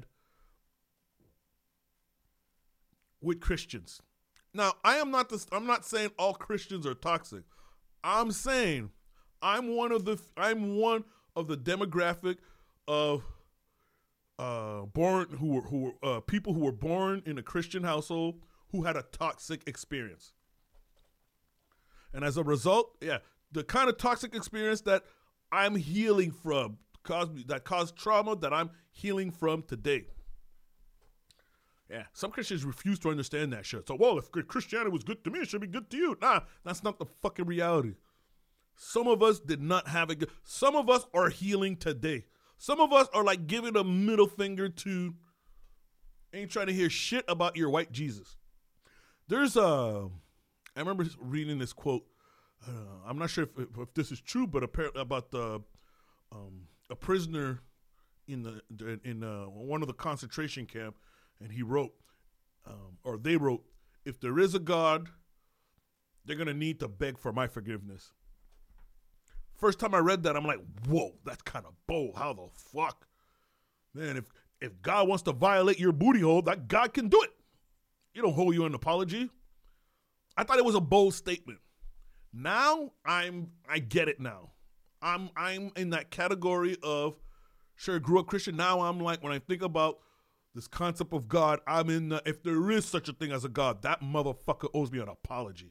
with Christians. Now, I am not this, I'm not saying all Christians are toxic. I'm saying I'm one of the I'm one of the demographic of uh, born who were who were uh, people who were born in a Christian household who had a toxic experience. And as a result, yeah, the kind of toxic experience that I'm healing from, caused me, that caused trauma that I'm healing from today. Yeah, some Christians refuse to understand that shit. So, well, if Christianity was good to me, it should be good to you. Nah, that's not the fucking reality. Some of us did not have it good. Some of us are healing today. Some of us are like giving a middle finger to, ain't trying to hear shit about your white Jesus. There's a, I remember reading this quote. Uh, I'm not sure if, if this is true, but apparently about the um, a prisoner in the in uh, one of the concentration camp. And he wrote, um, or they wrote, if there is a God, they're going to need to beg for my forgiveness. First time I read that, I'm like, whoa, that's kind of bold. How the fuck? Man, if, if God wants to violate your booty hole, that God can do it. You don't hold you an apology. I thought it was a bold statement. Now, I'm, I get it now. I'm I'm in that category of, sure, grew up Christian. Now I'm like, when I think about this concept of God, I'm in the, if there is such a thing as a God, that motherfucker owes me an apology.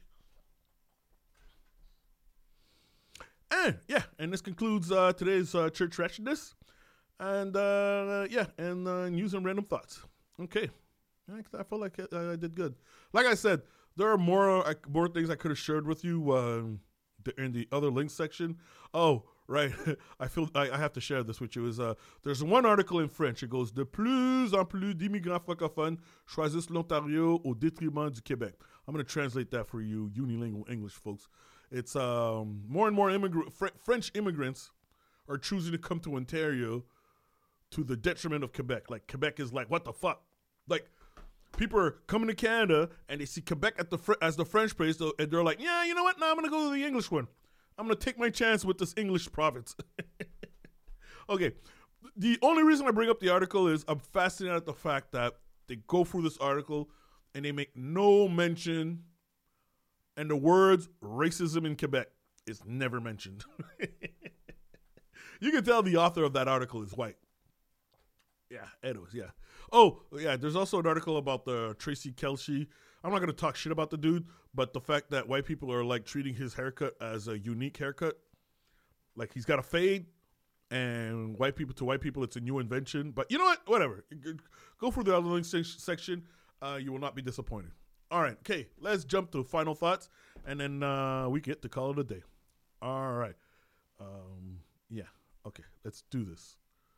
And yeah, and this concludes uh, today's uh, church ratchetness. And uh, yeah, and uh, news and random thoughts. Okay, I, I feel like I, I did good. Like I said, there are more uh, more things I could have shared with you uh, in the other links section. Oh, right. I feel I, I have to share this with you. Is uh, there's one article in French. It goes, de plus en plus d'immigrants francophones choisissent l'Ontario au détriment du Québec. I'm going to translate that for you unilingual English folks. It's um, more and more immigrant Fr- French immigrants are choosing to come to Ontario to the detriment of Quebec. Like, Quebec is like, what the fuck? Like, people are coming to Canada and they see Quebec at the fr- as the French place, and they're like, yeah, you know what? Now I'm going to go to the English one. I'm going to take my chance with this English province. Okay. The only reason I bring up the article is I'm fascinated at the fact that they go through this article and they make no mention, and the words racism in Quebec is never mentioned. You can tell the author of that article is white. Yeah, anyways, yeah. Oh, yeah, there's also an article about the Tracy Kelce. I'm not going to talk shit about the dude, but the fact that white people are, like, treating his haircut as a unique haircut. Like, he's got a fade, and white people to white people, it's a new invention. But you know what? Whatever. Go through the other link section. Uh, you will not be disappointed. All right, okay, let's jump to final thoughts, and then uh, we get to call it a day. All right. Um, yeah, okay, let's do this.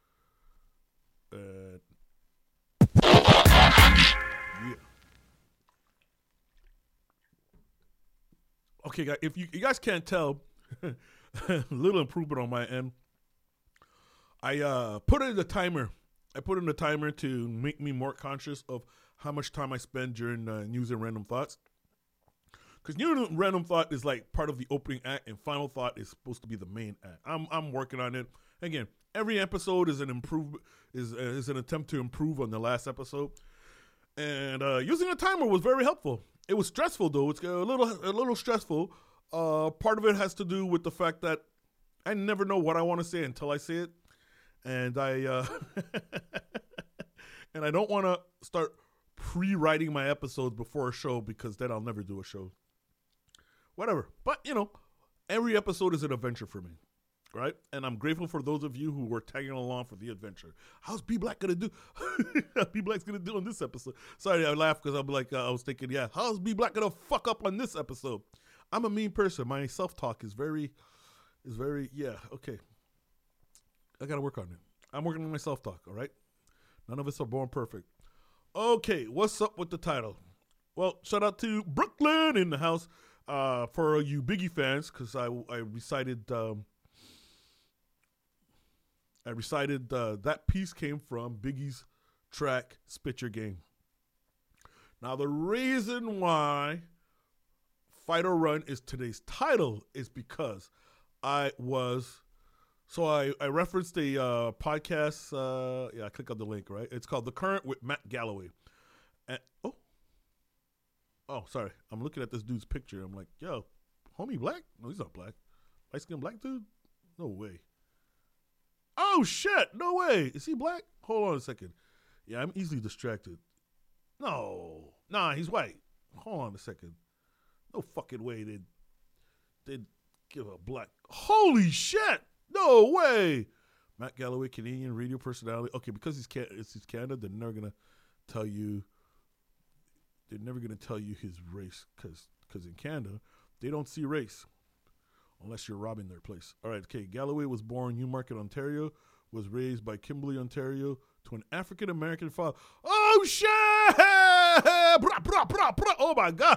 Uh, yeah. Okay, guys, if you, you guys can't tell, a little improvement on my end. I uh, put in the timer. I put in the timer to make me more conscious of how much time I spend during uh, news and random thoughts. Because news and random thought is like part of the opening act, and final thought is supposed to be the main act. I'm I'm working on it. Again, every episode is an improve is uh, is an attempt to improve on the last episode, and uh, using a timer was very helpful. It was stressful though. It's a little a little stressful. Uh, part of it has to do with the fact that I never know what I want to say until I say it, and I uh, and I don't want to start pre-writing my episodes before a show, because then I'll never do a show. Whatever. But, you know, every episode is an adventure for me, right? And I'm grateful for those of you who were tagging along for the adventure. How's B Black going to do? B Black's going to do on this episode. Sorry, I laughed because I'm like, uh, I was thinking, yeah, how's B Black going to fuck up on this episode? I'm a mean person. My self-talk is very, is very, yeah, okay. I got to work on it. I'm working on my self-talk, all right? None of us are born perfect. Okay, what's up with the title? Well, shout out to Brooklyn in the house uh, for you Biggie fans, because I I recited um, I recited uh, that piece came from Biggie's track "Spit Your Game." Now, the reason why Fight or Run is today's title is because I was. So I, I referenced a uh, podcast. Uh, yeah, I click on the link, right? It's called The Current with Matt Galloway. And, oh. Oh, sorry. I'm looking at this dude's picture. I'm like, yo, homie black? No, he's not black. Light-skinned black dude? No way. Oh, shit. No way. Is he black? Hold on a second. Yeah, I'm easily distracted. No. Nah, he's white. Hold on a second. No fucking way they'd, they'd give a black. Holy shit. No way. Matt Galloway, Canadian radio personality. Okay, because he's can- it's he's Canada, they're never gonna tell you. They're never gonna tell you his race, because because in Canada they don't see race unless you're robbing their place. All right, okay. Galloway was born Newmarket, Ontario. Was raised by Kimberley, Ontario, to an African American father. Oh shit! Bra, bra, bra, bra. Oh my god.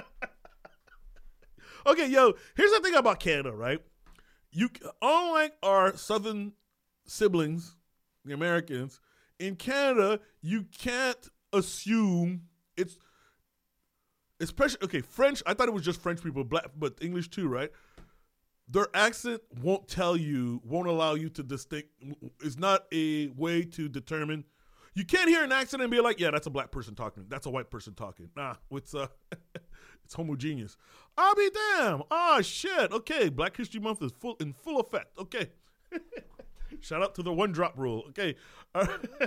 Okay, yo. Here's the thing about Canada, right? You, unlike our southern siblings, the Americans, in Canada, you can't assume it's, especially, okay, French, I thought it was just French people, black, but English too, right? Their accent won't tell you, won't allow you to distinct, it's not a way to determine. You can't hear an accent and be like, yeah, that's a black person talking. That's a white person talking. Nah, it's, uh, It's homogeneous. I'll be damn. Oh shit. Okay, Black History Month is full in full effect. Okay. Shout out to the one drop rule. Okay. Uh,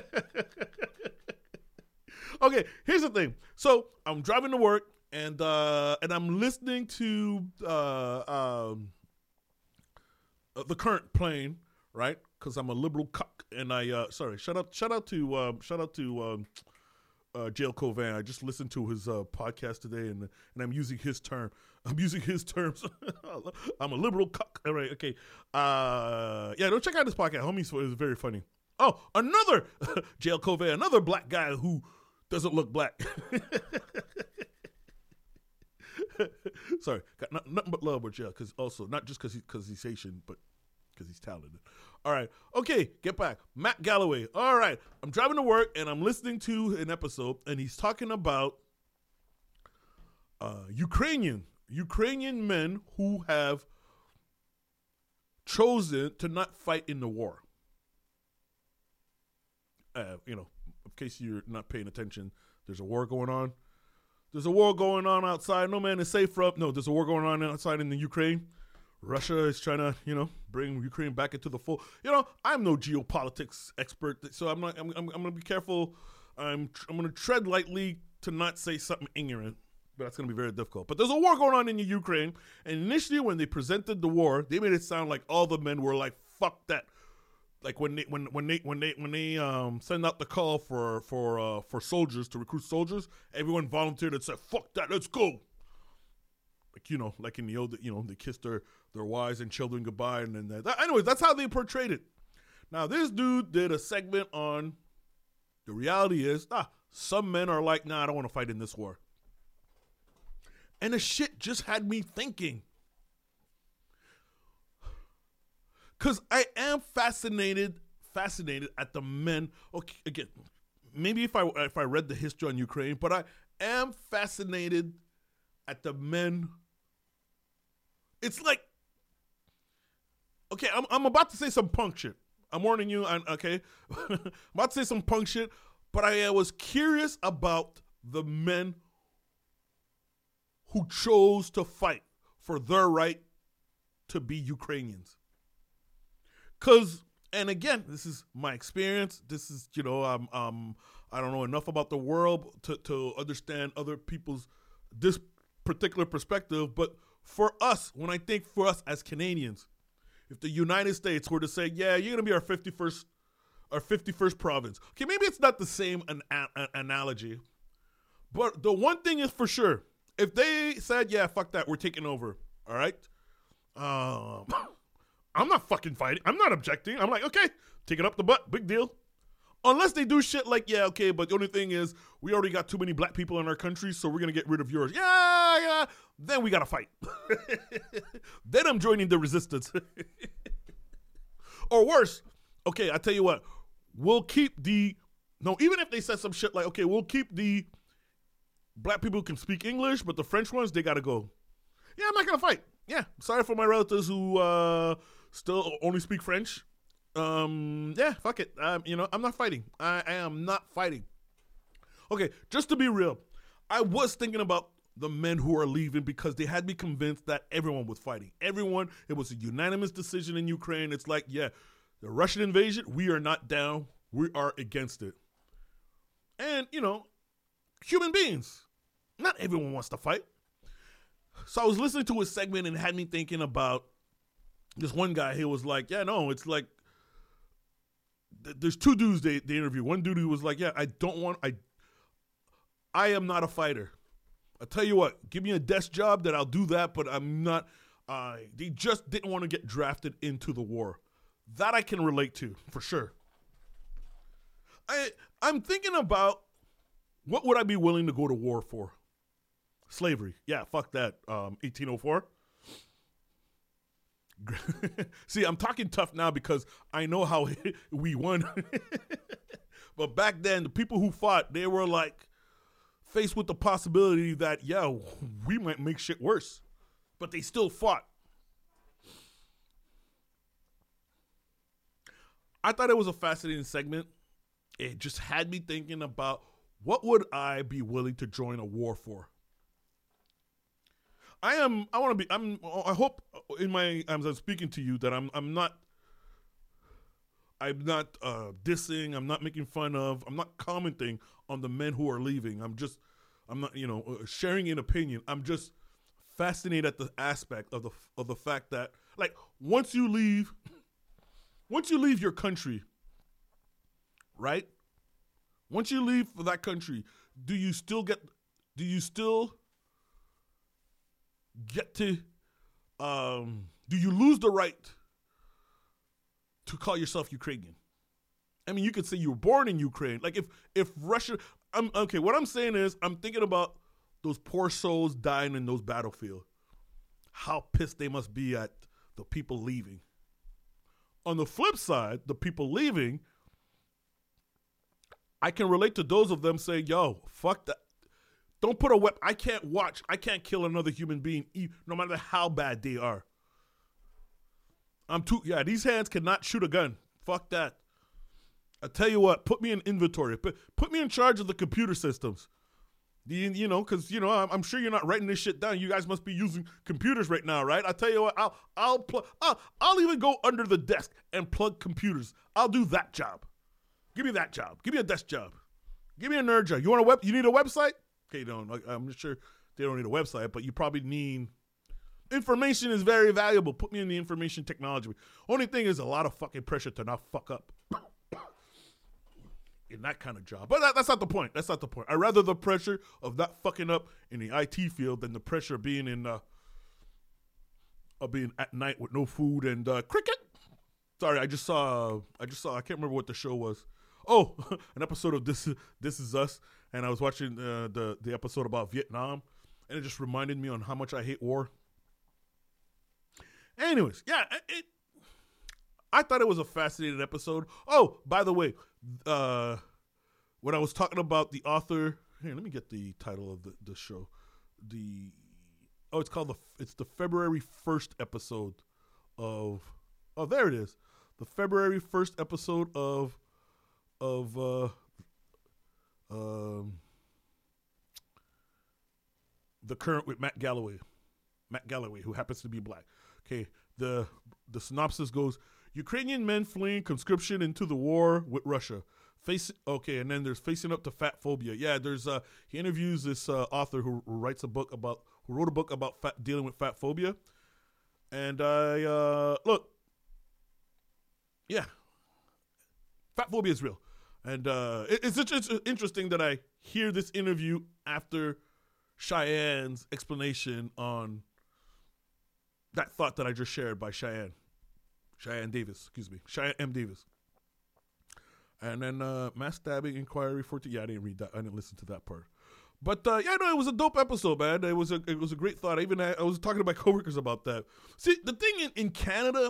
okay, here's the thing. So I'm driving to work and uh, and I'm listening to uh, um, uh, the current playing, right? Because I'm a liberal cuck, and I uh, sorry. Shout out, shout out to um, shout out to um, uh, Jail Covan. I just listened to his uh, podcast today, and and I'm using his term. I'm using his terms. I'm a liberal cuck. All right, okay. Uh, yeah, don't check out this podcast. Homies is very funny. Oh, another Jail Covan, another black guy who doesn't look black. Sorry, got not, nothing but love with Jail, because also not just because he, cause he's Haitian, but because he's talented. All right, okay, get back. Matt Galloway. All right, I'm driving to work and I'm listening to an episode, and he's talking about uh, Ukrainian Ukrainian men who have chosen to not fight in the war. Uh, you know, in case you're not paying attention, there's a war going on. There's a war going on outside. No man is safe from. No, there's a war going on outside in the Ukraine. Russia is trying to, you know, bring Ukraine back into the full. You know, I'm no geopolitics expert, so I'm not. I'm. I'm, I'm going to be careful. I'm. I'm going to tread lightly to not say something ignorant, but that's going to be very difficult. But there's a war going on in the Ukraine, and initially when they presented the war, they made it sound like all the men were like, "Fuck that." Like when they when when they when they when they um send out the call for for uh, for soldiers to recruit soldiers, everyone volunteered and said, "Fuck that, let's go." Like, you know, like in the old, you know, they kissed their their wives and children goodbye, and then that. Anyways, that's how they portrayed it. Now this dude did a segment on the reality is, ah, some men are like, "Nah, I don't want to fight in this war," and the shit just had me thinking. Because I am fascinated, fascinated at the men. Okay, again, maybe if I if I read the history on Ukraine, but I am fascinated at the men. It's like, okay, I'm I'm about to say some punk shit. I'm warning you. I'm, okay, I'm about to say some punk shit, but I uh, was curious about the men who chose to fight for their right to be Ukrainians. Because, and again, this is my experience. This is, you know, um, um, I don't know enough about the world to, to understand other people's, this particular perspective. But for us, when I think for us as Canadians, if the United States were to say, yeah, you're going to be our fifty-first, our fifty-first province. Okay, maybe it's not the same an, an, analogy. But the one thing is for sure, if they said, yeah, fuck that, we're taking over, all right? Um... I'm not fucking fighting. I'm not objecting. I'm like, okay, take it up the butt. Big deal. Unless they do shit like, yeah, okay, but the only thing is we already got too many black people in our country, so we're going to get rid of yours. Yeah, yeah. Then we got to fight. Then I'm joining the resistance. Or worse, okay, I tell you what, we'll keep the, no, even if they said some shit like, okay, we'll keep the black people who can speak English, but the French ones, they got to go. Yeah, I'm not going to fight. Yeah, sorry for my relatives who uh, still only speak French. Um, yeah, fuck it. Um, you know, I'm not fighting. I, I am not fighting. Okay, just to be real, I was thinking about the men who are leaving because they had me convinced that everyone was fighting. Everyone, it was a unanimous decision in Ukraine. It's like, yeah, the Russian invasion, we are not down. We are against it. And, you know, human beings, not everyone wants to fight. So I was listening to a segment and it had me thinking about this one guy. He was like, yeah, no, it's like, th- there's two dudes they, they interviewed. One dude who was like, yeah, I don't want, I I am not a fighter. I tell you what, give me a desk job that I'll do that, but I'm not, uh, they just didn't want to get drafted into the war. That I can relate to, for sure. I, I'm thinking about what would I be willing to go to war for? Slavery. Yeah, fuck that. Um, eighteen oh four. See, I'm talking tough now because I know how we won. But back then, the people who fought, they were like faced with the possibility that, yeah, we might make shit worse. But they still fought. I thought it was a fascinating segment. It just had me thinking about what would I be willing to join a war for? I am. I want to be. I'm. I hope in my as I'm speaking to you that I'm. I'm not. I'm not uh, dissing. I'm not making fun of. I'm not commenting on the men who are leaving. I'm just. I'm not. You know, sharing an opinion. I'm just fascinated at the aspect of the of the fact that, like, once you leave, once you leave your country, right? Once you leave for that country, do you still get? Do you still? Get to, um, do you lose the right to call yourself Ukrainian? I mean, you could say you were born in Ukraine. Like if if Russia, I'm okay. What I'm saying is, I'm thinking about those poor souls dying in those battlefields. How pissed they must be at the people leaving. On the flip side, the people leaving, I can relate to those of them saying, "Yo, fuck that." Don't put a weapon. I can't watch. I can't kill another human being, no matter how bad they are. I'm too. Yeah, these hands cannot shoot a gun. Fuck that. I tell you what. Put me in inventory. Put put me in charge of the computer systems. You, you know, because you know, I'm, I'm sure you're not writing this shit down. You guys must be using computers right now, right? I tell you what. I'll I'll plug. I'll, I'll even go under the desk and plug computers. I'll do that job. Give me that job. Give me a desk job. Give me a nerd job. You want a web? You need a website? Okay, don't. I'm sure they don't need a website, but you probably need information is very valuable. Put me in the information technology. Only thing is a lot of fucking pressure to not fuck up in that kind of job. But that, that's not the point. That's not the point. I rather the pressure of not fucking up in the I T field than the pressure of being in uh, of being at night with no food and uh, cricket. Sorry, I just saw. I just saw. I can't remember what the show was. Oh, an episode of This This Is Us. And I was watching uh, the, the episode about Vietnam, and it just reminded me on how much I hate war. Anyways, yeah, it, I thought it was a fascinating episode. Oh, by the way, uh, when I was talking about the author, here, let me get the title of the, the show. The oh, it's called the it's the February first episode of oh, there it is, the February first episode of of. Uh, Um, the Current with Matt Galloway, Matt Galloway, who happens to be black. Okay, the the synopsis goes: Ukrainian men fleeing conscription into the war with Russia. Face okay, and then there's facing up to fat phobia. Yeah, there's uh he interviews this uh, author who, who writes a book about who wrote a book about fat, dealing with fat phobia, and I uh, look, yeah, fat phobia is real. And uh, it, it's, it's interesting that I hear this interview after Cheyenne's explanation on that thought that I just shared by Cheyenne. Cheyenne Davis, excuse me. Cheyenne M. Davis. And then uh, mass stabbing inquiry for... T- yeah, I didn't read that. I didn't listen to that part. But uh, yeah, no, it was a dope episode, man. It was a, it was a great thought. I even had, I was talking to my coworkers about that. See, the thing in, in Canada...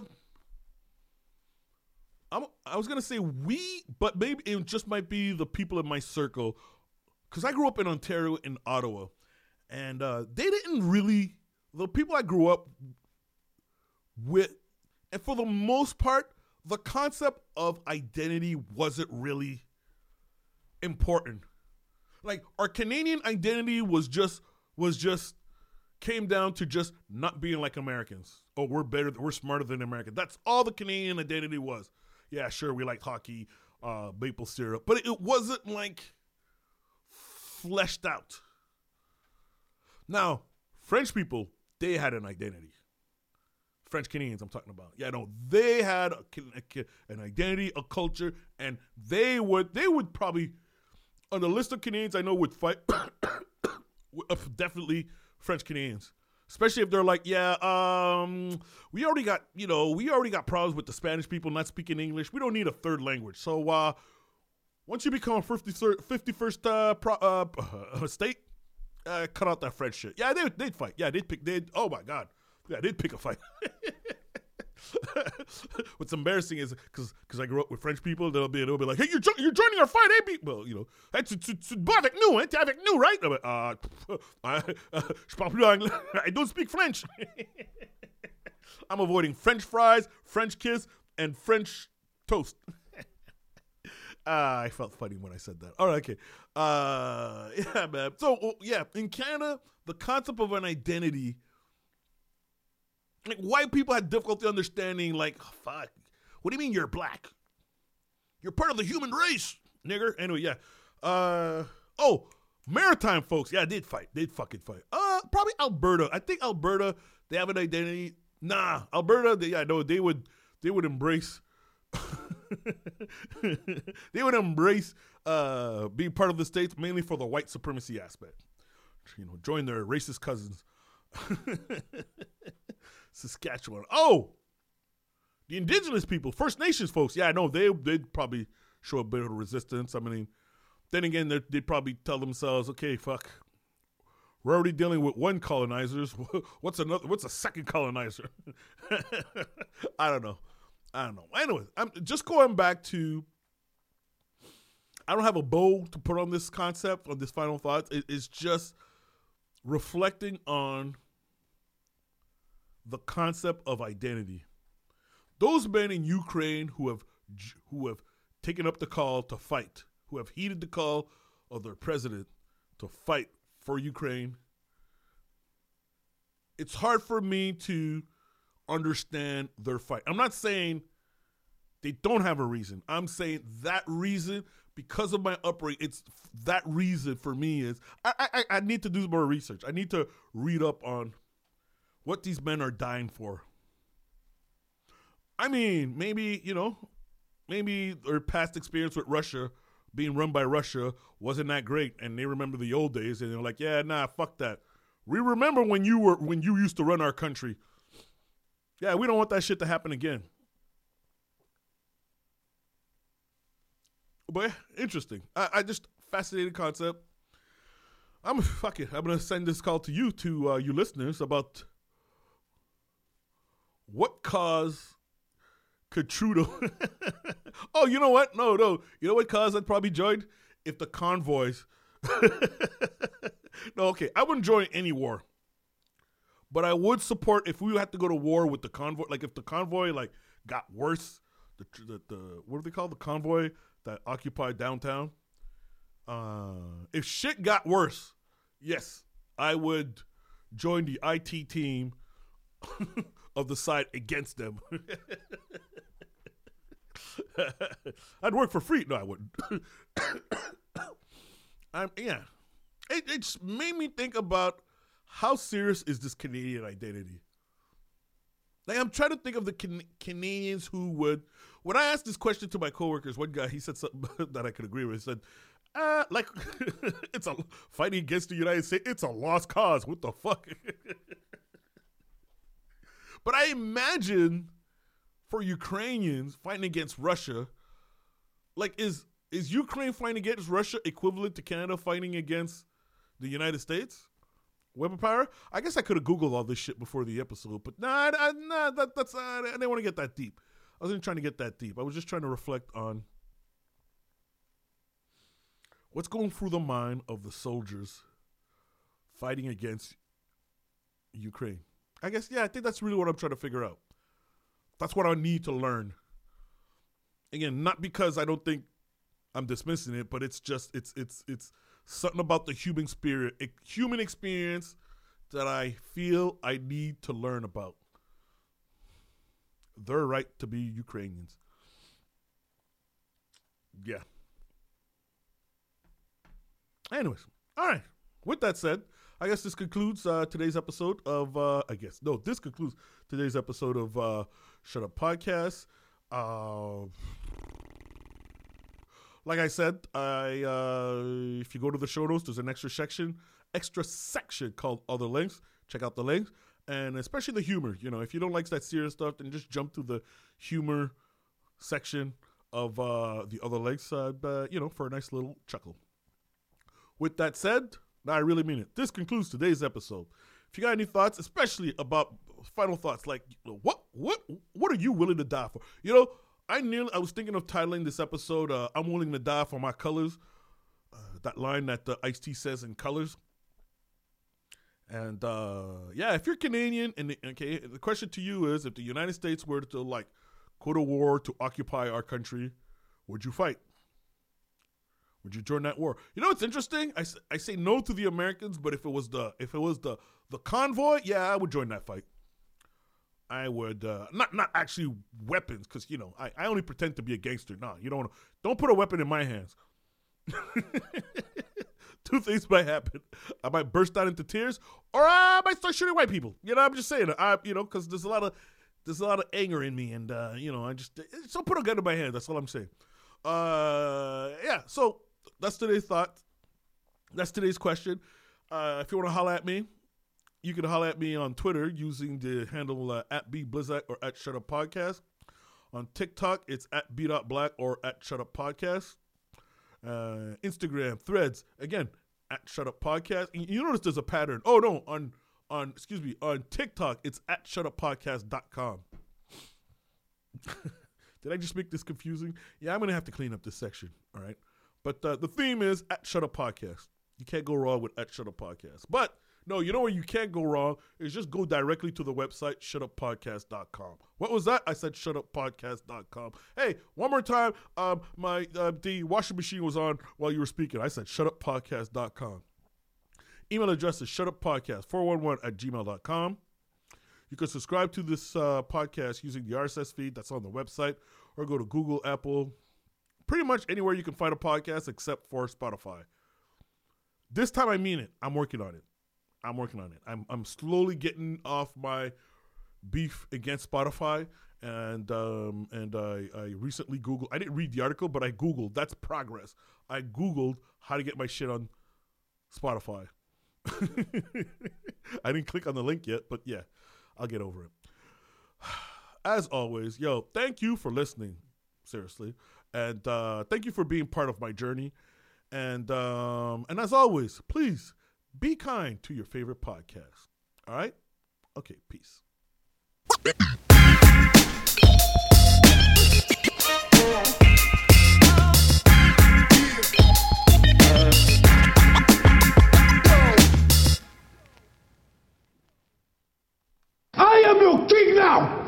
I'm, I was going to say we, but maybe it just might be the people in my circle. Because I grew up in Ontario, in Ottawa. And uh, they didn't really, the people I grew up with, and for the most part, the concept of identity wasn't really important. Like, our Canadian identity was just, was just, came down to just not being like Americans. Oh, we're better, we're smarter than Americans. That's all the Canadian identity was. Yeah, sure, we like hockey, uh, maple syrup, but it wasn't like fleshed out. Now, French people, they had an identity. French Canadians, I'm talking about. Yeah, no, they had a, a, an identity, a culture, and they would they would probably, on the list of Canadians I know would fight, definitely French Canadians. Especially if they're like, yeah, um, we already got, you know, we already got problems with the Spanish people not speaking English. We don't need a third language. So uh, once you become a fifty-first uh, pro, uh, state, uh, cut out that French shit. Yeah, they, they'd fight. Yeah, they'd pick, they'd, oh my God. Yeah, they'd pick a fight. What's embarrassing is because because I grew up with French people, they'll be they'll be like, hey, you're jo- you're joining our fight, eh? Well, you know, it's it's pas avec nous, hein? T'es avec nous, right? I'm like, uh, I, uh, je parle plus anglais. I don't speak French. I'm avoiding French fries, French kiss, and French toast. uh, I felt funny when I said that. All right, okay. Uh, yeah, man. So yeah, in Canada, the concept of an identity like white people had difficulty understanding, like, fuck, what do you mean you're black? You're part of the human race, nigger. Anyway, yeah. Uh, oh, maritime folks. Yeah, they did fight. They'd fucking fight. Uh, probably Alberta. I think Alberta, they have an identity. Nah, Alberta, they, yeah, no, they would, they would embrace, they would embrace uh, being part of the States mainly for the white supremacy aspect. You know, join their racist cousins. Saskatchewan. Oh, the indigenous people, First Nations folks. Yeah, I know they they'd probably show a bit of resistance. I mean, then again, they'd probably tell themselves, okay, fuck, we're already dealing with one colonizers. What's another? What's a second colonizer? I don't know. I don't know. Anyways, I'm just going back to. I don't have a bow to put on this concept, on this final thoughts. It, it's just reflecting on the concept of identity. Those men in Ukraine who have who have taken up the call to fight, who have heeded the call of their president to fight for Ukraine, it's hard for me to understand their fight. I'm not saying they don't have a reason. I'm saying that reason, because of my upbringing, it's that reason for me is I, I I need to do more research. I need to read up on what these men are dying for. I mean, maybe, you know, maybe their past experience with Russia, being run by Russia, wasn't that great, and they remember the old days, and they're like, yeah, nah, fuck that. We remember when you were when you used to run our country. Yeah, we don't want that shit to happen again. But yeah, interesting. I, I just fascinating concept. I'm fuck it. I'm gonna send this call to you, to uh, you listeners, about what cause could Trudeau? Oh, you know what? No, no. You know what cause I'd probably join? If the convoys. No, okay. I wouldn't join any war, but I would support if we had to go to war with the convoy. Like if the convoy like got worse, the the, the what do they call the convoy that occupied downtown? Uh, if shit got worse, yes, I would join the I T team of the side against them. I'd work for free. No, I wouldn't. I'm, yeah. It, it just made me think about how serious is this Canadian identity? Like, I'm trying to think of the can- Canadians who would, when I asked this question to my coworkers, one guy, he said something that I could agree with. He said, uh, like, it's a fighting against the United States. It's a lost cause. What the fuck? But I imagine for Ukrainians fighting against Russia, like, is is Ukraine fighting against Russia equivalent to Canada fighting against the United States? Weapon power? I guess I could have Googled all this shit before the episode, but nah, I, nah that, that's uh, I didn't want to get that deep. I wasn't trying to get that deep. I was just trying to reflect on what's going through the mind of the soldiers fighting against Ukraine. I guess, yeah, I think that's really what I'm trying to figure out. That's what I need to learn. Again, not because I don't think I'm dismissing it, but it's just, it's it's it's something about the human spirit, a human experience that I feel I need to learn about. Their right to be Ukrainians. Yeah. Anyways, all right. With that said, I guess this concludes uh, today's episode of, uh, I guess, no, this concludes today's episode of uh, Shut Up Podcast. Uh, like I said, I uh, if you go to the show notes, there's an extra section, extra section called Other Links. Check out the links, and especially the humor. You know, if you don't like that serious stuff, then just jump to the humor section of uh, the Other Links, uh, uh, you know, for a nice little chuckle. With that said, no, I really mean it. This concludes today's episode. If you got any thoughts, especially about final thoughts, like what what what are you willing to die for? You know, I nearly I was thinking of titling this episode uh, "I'm willing to die for my colors." Uh, that line that the Ice-T says in Colors. And uh, yeah, if you're Canadian, and the, okay, the question to you is: if the United States were to like go to war to occupy our country, would you fight? Would you join that war? You know what's interesting? I, I say no to the Americans, but if it was the if it was the the convoy, yeah, I would join that fight. I would uh, not not actually weapons, because you know I, I only pretend to be a gangster. No, you don't don't put a weapon in my hands. Two things might happen: I might burst out into tears, or I might start shooting white people. You know, I'm just saying. I you know because there's a lot of there's a lot of anger in me, and uh, you know I just so put a gun in my hand. That's all I'm saying. Uh, yeah. So that's today's thought. That's today's question. Uh, if you want to holler at me, you can holler at me on Twitter using the handle uh, at bblizzak or at Shut Up Podcast. On TikTok, it's at b.black or at Shut Up Podcast. Uh, Instagram, Threads, again, at Shut Up Podcast. And you notice there's a pattern. Oh, no, on, on excuse me, on TikTok, it's at shut up podcast dot com. Did I just make this confusing? Yeah, I'm going to have to clean up this section, all right? But uh, the theme is at Shut Up Podcast. You can't go wrong with at Shut Up Podcast. But, no, you know where you can't go wrong is just go directly to the website, shut up podcast dot com. What was that? I said shut up podcast dot com. Hey, one more time. Um, my uh, the washing machine was on while you were speaking. I said shut up podcast dot com. Email address is shut up podcast four one one at gmail dot com. You can subscribe to this uh, podcast using the R S S feed that's on the website, or go to Google, Apple, pretty much anywhere you can find a podcast except for Spotify. This time I mean it. I'm working on it. I'm working on it. I'm I'm slowly getting off my beef against Spotify, and um, and I, I recently Googled. I didn't read the article, but I Googled. That's progress. I Googled how to get my shit on Spotify. I didn't click on the link yet, but yeah, I'll get over it. As always, yo, thank you for listening, seriously, and uh, thank you for being part of my journey. And um, and as always, please be kind to your favorite podcast. All right? Okay, peace. I am your king now!